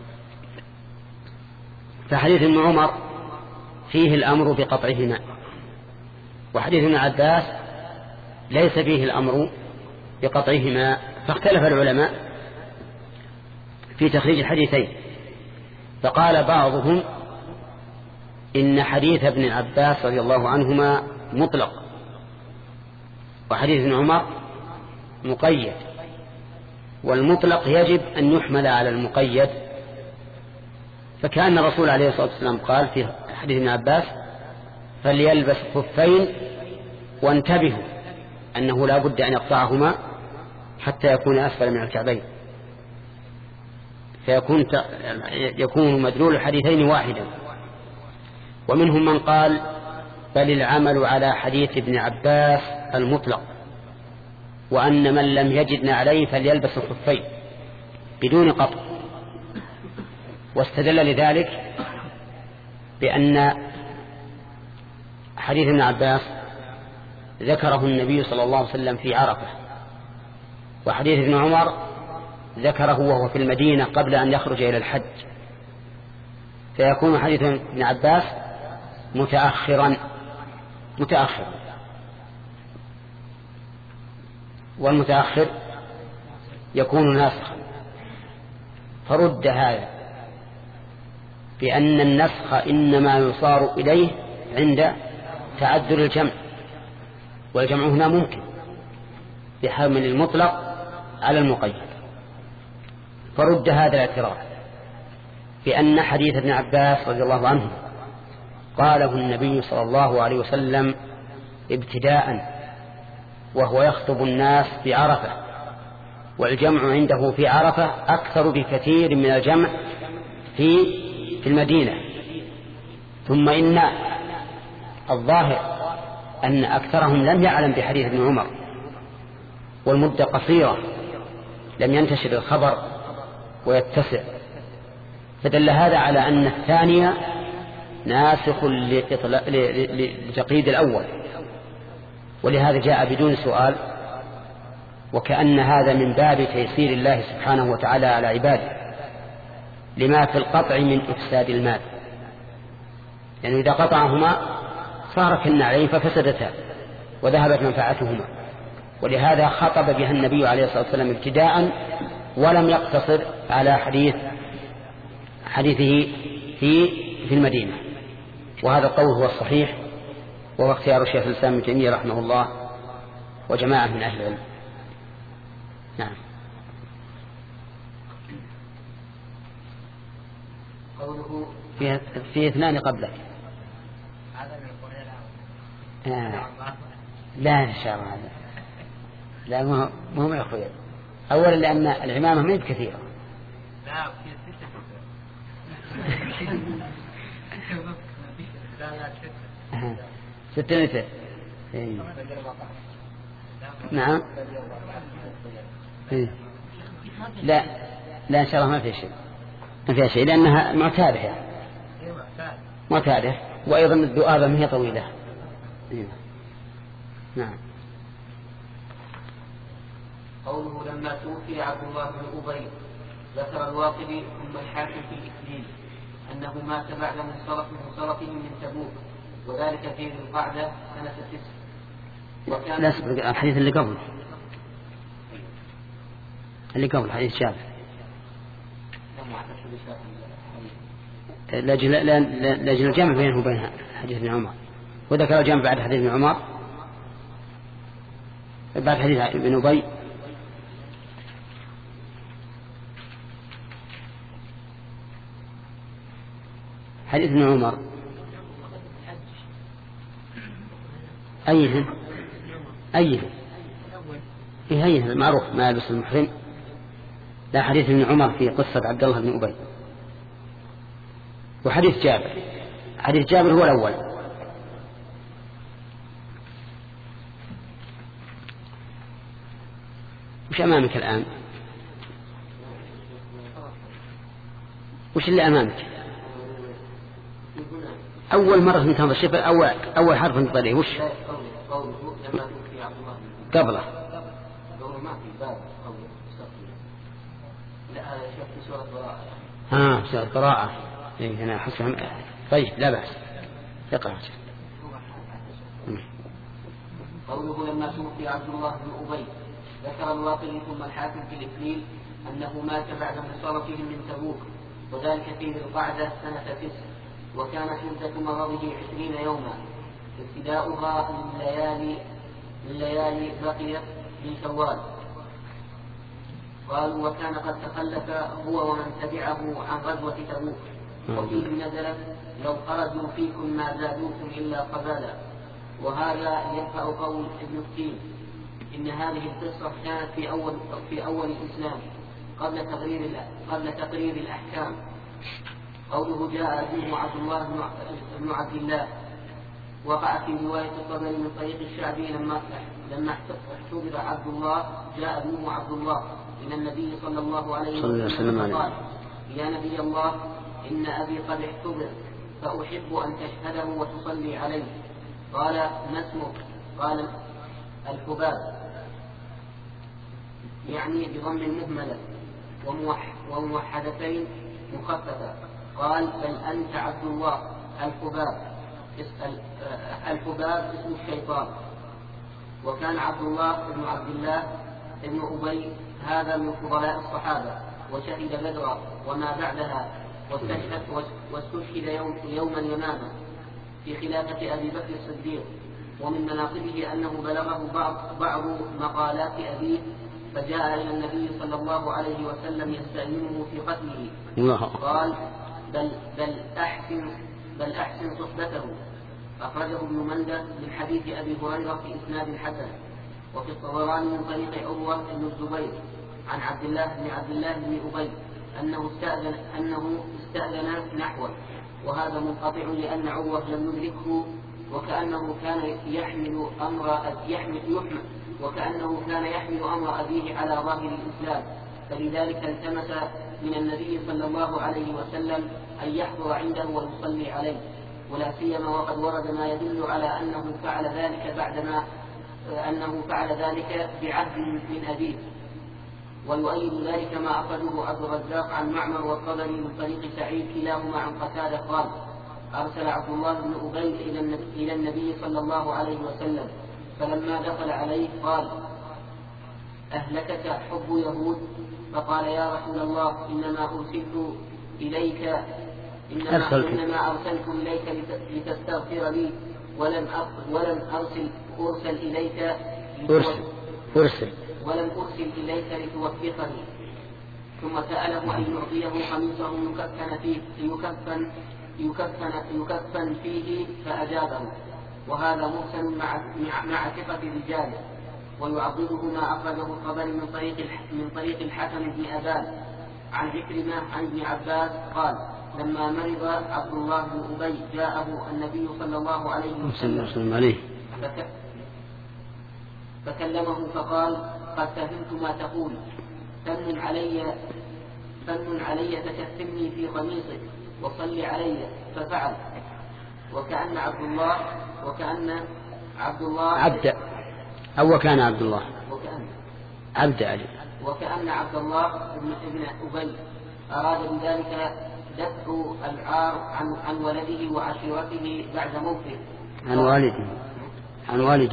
B: فحديث ابن عمر فيه الأمر بقطعهما، وحديث ابن عباس ليس فيه الأمر بقطعهما، فاختلف العلماء في تخريج الحديثين. فقال بعضهم إن حديث ابن عباس رضي الله عنهما مطلق وحديث ابن عمر مقيد، والمطلق يجب أن يحمل على المقيد. فكان الرسول عليه الصلاة والسلام قال في حديث ابن عباس فليلبس خفين، وانتبهوا أنه لا بد أن يقطعهما حتى يكون أسفل من الكعبين، يكون مدلول الحديثين واحدا. ومنهم من قال بل العمل على حديث ابن عباس المطلق، وأن من لم يجدن عليه فليلبس الخفين بدون قطع، واستدل لذلك بأن حديث ابن عباس ذكره النبي صلى الله عليه وسلم في عرفة، وحديث ابن عمر ذكره وهو في المدينة قبل أن يخرج إلى الحج، فيكون حديث ابن عباس متأخرا، والمتأخر يكون ناسخا. فرد هذا بأن النسخ إنما يصار إليه عند تعذر الجمع، والجمع هنا ممكن بحمل المطلق على المقيد. فرد هذا الاعتراض بأن حديث ابن عباس رضي الله عنه قاله النبي صلى الله عليه وسلم ابتداء وهو يخطب الناس بعرفة، والجمع عنده في عرفة أكثر بكثير من الجمع في المدينة. ثم إن الظاهر أن أكثرهم لم يعلم بحديث ابن عمر، والمدة قصيرة لم ينتشر الخبر ويتسع، فدل هذا على أن الثانية ناسخ لتقييد الأول، ولهذا جاء بدون سؤال، وكأن هذا من باب تيسير الله سبحانه وتعالى على عباده لما في القطع من إفساد المال، يعني إذا قطعهما صار كالنعلين ففسدتا وذهبت منفعتهما. ولهذا خطب بها النبي عليه الصلاة والسلام ابتداء، ولم يقتصر على حديثه في المدينة، وهذا القول هو الصحيح، وهو اختيار الشيخ الإسلام ابن تيمية رحمه الله وجماعة من أهل العلم. نعم.
A: قوله
B: في اثنان قبلك. لا إن شاء الله لا مهم يا أخوي. أولا لأن العمامة ما كثيرة.
D: لا في
B: 6 متر. نعم. لا إن شاء الله ما فيها شيء لأنها معتادة يعني. معتادة، وأيضا الذؤابة ما هي طويلة. نعم.
A: قوله لما توفي عبد الله بن أبي ذكر الواقدي ثم الحاكم في الإكليل أنه مات بعد منصرفه من تبوك، وذلك في ذي القعدة سنة 9. وكان
B: لا سبق الحديث اللي قبل حديث شافعي لأجل الجمع بينه وبين حديث ابن عمر، وذكر الجمع بعد حديث ابن عمر بعد حديث ابن أبي. حديث ابن عمر أيه هي المعروف ما يلبس المحرم. لا، حديث ابن عمر في قصة عبد الله بن أبي. وحديث جابر هو الأول. وش أمامك الآن؟ وش اللي أمامك؟ أول مرة تنتظر شوف أول حرف تنتظره وش؟ قبله. سورة براءة. هنا حسن. طيب لا بأس اقرأ.
A: قوله لما توفي عبد الله بن أبي ذكر الواقدي ثم الحاكم في الإكليل أنه مات بعد منصرفه من تبوك، وذلك في ذي القعدة سنة 9. وكانت مدة مرضه 20 يوما، ابتداؤها من ليالي بقيت من شوال. قالوا وكان قد تخلف هو ومن تبعه عن غزوة تبوك، وفيه نزلت لو خرجوا فيكم ما زادوكم إلا قبالا. وهذا ينفع قول ابن التين إن هذه القصة كانت في أول الإسلام قبل تقرير الأحكام. قوله جاء أبيه عبد الله بن عبد الله وقع في رواية الطبري من طريق الشعبي لما احتضر عبد الله جاء ابنه عبد الله إلى النبي صلى الله عليه وسلم قال يا نبي الله إن أبي قد احتضر فأحب أن تشهده وتصلي عليه. قال ما اسمك؟ قال الحباب، يعني بضم المهملة وموحدتين مخففة. قال بل أنت عبد الله. الحباب اسم الشيطان. وكان عبد الله بن عبد الله بن أبي هذا من فضلاء الصحابة، وشهد بدرا وما بعدها، واستشهد يوما يماما في خلافة أبي بكر الصديق. ومن مناقبه أنه بلغه بعض مقالات أبيه فجاء إلى النبي صلى الله عليه وسلم يستأذنه في قتله. قال بل أحسن صحبته. أخرجه ابن مندة من حديث أبي هريرة في إسناد حسن. وفي الطبراني من طريق عروة بن الزبير عن عبد الله بن أبي أنه استأذن نحوه، وهذا منقطع لأن عروة لم يدركه، وكأنه كان يحمل أمر أبيه على ظاهر الإسلام، فلذلك التمس من النبي صلى الله عليه وسلم أن يحضر عنده ويصلي عليه، ولا سيما وقد ورد ما يدل على أنه فعل ذلك بعهد من أبيه. ويؤيد ذلك ما أخرجه عبد الرزاق عن معمر والطبري من طريق سعيد كلاهما عن قتادة قال أرسل عبد الله بن أبي إلى النبي صلى الله عليه وسلم، فلما دخل عليه قال أهلكك حب يهود؟ فقال يا رسول الله إنما أرسلت إليك إنما أرسلت إليك لتستغفر لي ولم أرسل إليك لتوفقني. ثم سأله أن يعطيه قميصه يكفن فيه فأجابه. وهذا مرسل مع ثقة رجاله، ويعضده ما أخرجه الطبري من طريق الحكم بن أبان عن عكرمة عن ابن عباس قال: لما مرض عبد الله بن أبي جاءه النبي صلى الله عليه وسلم فكلمه فقال: قد فهمت ما تقول، فمن علي تكفني في قميصك وصل علي. ففعل. وكأن عبد الله بن أبي أراد بذلك دفع العار عن ولده وعشيرته بعد موته،
B: عن والده.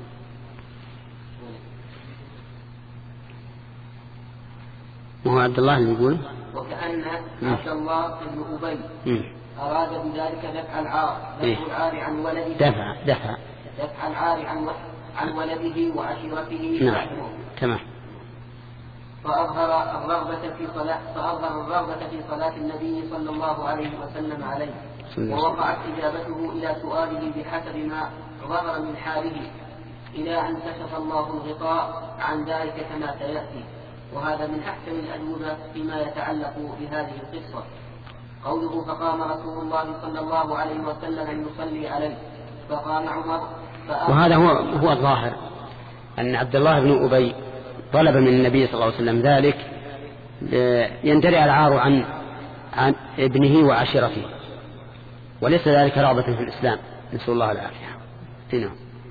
B: وهو عبد الله اللي يقول
A: وكأن عبد الله بن أبي أراد بذلك دفع العار عن ولده، دفع العار عن ولده وعشيرته بعد موته.
B: تمام.
A: فأظهر الرغبة في صلاة النبي صلى الله عليه وسلم عليه، ووقعت إجابته إلى سؤاله بحسب ما ظهر من حاله، إلى أن كشف الله الغطاء عن ذلك كما سيأتي. وهذا من أحسن الأجوبة فيما يتعلق بهذه القصة. قوله: فقام رسول الله صلى الله عليه وسلم أن يصلي عليه، فقام عمر
B: وهذا هو الظاهر أن عبد الله بن أبي طلب من النبي صلى الله عليه وسلم ذلك يندرع العار عن ابنه وعشيرته، وليس ذلك رغبة في الإسلام، نسأل الله العافية. هنا.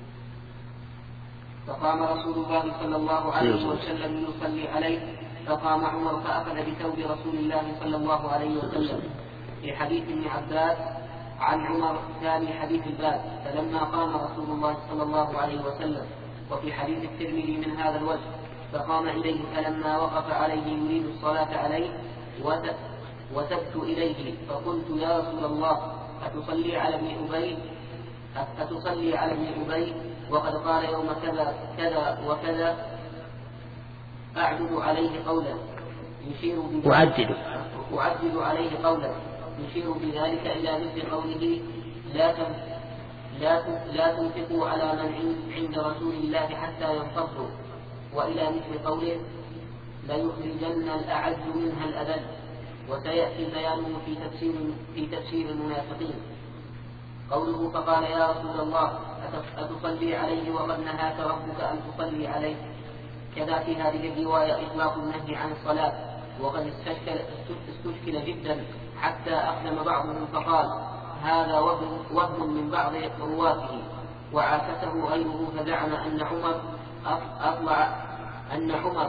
A: فقام رسول الله صلى الله عليه وسلم يصلي عليه، فقام عمر فأخذ بثوب رسول الله صلى الله عليه وسلم، في حديث ابن عباس عن عمر ثاني حديث الباب، فلما قام رسول الله صلى الله عليه وسلم. وفي حديث الترمذي من هذا الوجه: فقام إليه فلما وقف عليه يريد الصلاة عليه وتبت إليه فقلت: يا رسول الله، أتصلي على ابن أبي وقد قال يوم كذا كذا وكذا، أعدد عليه قولا يشير بذلك إلى مثل قوله: لا تنفقوا على من عند رسول الله حتى ينفضوا، وإلى مثل قوله: ليخرجن الأعز منها الأذل. وسيأتي بيانه في تفسير المنافقين. قوله: فقال: يا رسول الله، أتصلي عليه وقد نهاك ربك أن تصلي عليه. كذا في هذه الرواية إطلاق النهي عن الصلاة، وقد استشكل جدا حتى أقدم بعضهم فقال: هذا وهم من بعض رواته، وعاكسه غيره فزعم أن عمر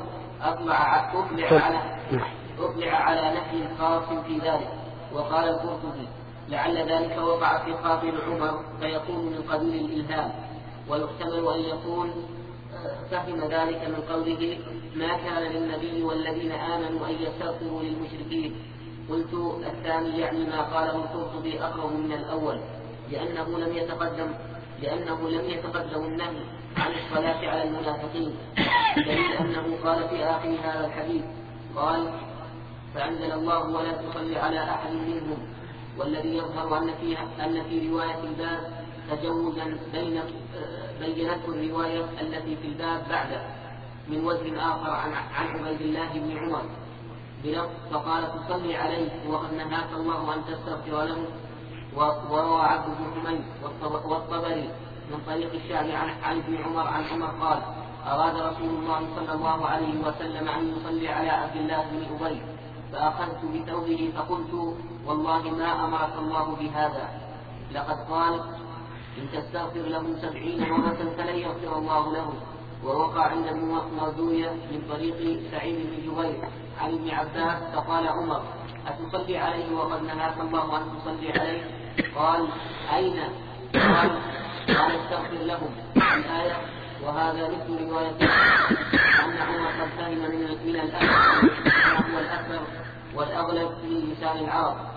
A: أطلع على نهي خاص في ذلك. وقال القرطبي: لعل ذلك وقع في خاطر عمر فيكون من قبيل الإلهام، ويحتمل أن يكون فهم ذلك من قوله: ما كان للنبي والذين آمنوا أن يستغفروا للمشركين. قلت: الثاني يعني ما قاله القرطبي أقرب من الأول، لأنه لم يتقدم النهي عن الصلاة على المنافقين، دليل أنه قال في آخر هذا الحديث: قال: فأنزل الله: ولا تصلي على أحد منهم. والذي يظهر أن في رواية الباب تجوزا بينته الرواية التي في الباب بعده من وجه آخر عن عبيد الله بن عمر بلفظ: فقال: تصلي عليه وقد نهاك الله أن تستغفر له. وروى عبد بن حميد والطبري من طريق الشعبي عن ابن عمر عن عمر قال: أراد رسول الله صلى الله عليه وسلم أن يصلي على عبد الله بن أبي، فأخذت بثوبه فقلت: والله ما أمرك الله بهذا، لقد قال: إن تستغفر له 70 مرة فلن يغفر الله له. ووقع عند ابن مردوية من طريق سعيد بن جبير عن ابن عباس فقال عمر: أتصلي عليه وقد نهاك الله أن تصلي عليه؟ قال: أين؟ قال: استغفر لهم الآية. وهذا مثل رواية أن عمر قد فهم من الأثر ما هو الأثر والأغلب في لسان العرب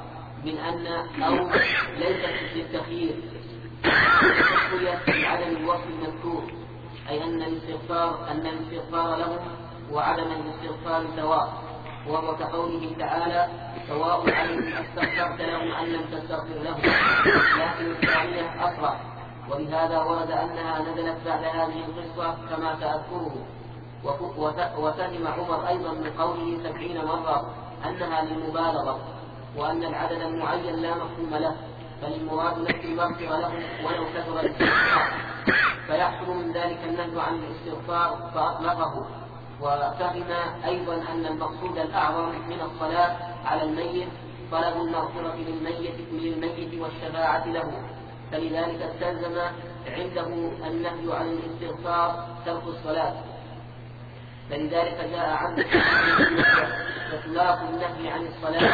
A: من أن أو ليست للتخيير تسوية بعدم الوصف المذكور، أي أن الاستغفار لهم وعدم الاستغفار سواء، وهو كقوله تعالى سواء عليهم استغفرت لهم أن لم تستغفر لهم، لكن الثانية أصرح، ولهذا ورد أنها نزلت بعد هذه القصة كما سأذكره. وفهم عمر أيضا من قوله 70 مرة أنها للمبالغة، وأن العدد المعين لا مفهوم له، فالمراد نفي المغفرة لهم ولو كثر الاستغفار، فيحصل من ذلك النهي عن الاستغفار فأطلقه. وفهم أيضا أن المقصود الأعظم من الصلاة على الميت طلب المغفرة للميت والشفاعة له، فلذلك استلزم عنده النهي عن الاستغفار ترك الصلاة، فلذلك جاء عنه إطلاق النهي عن الصلاة.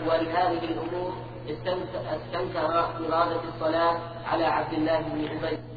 A: ولهذه الأمور استنكر إرادة الصلاة على عبد الله بن عبيد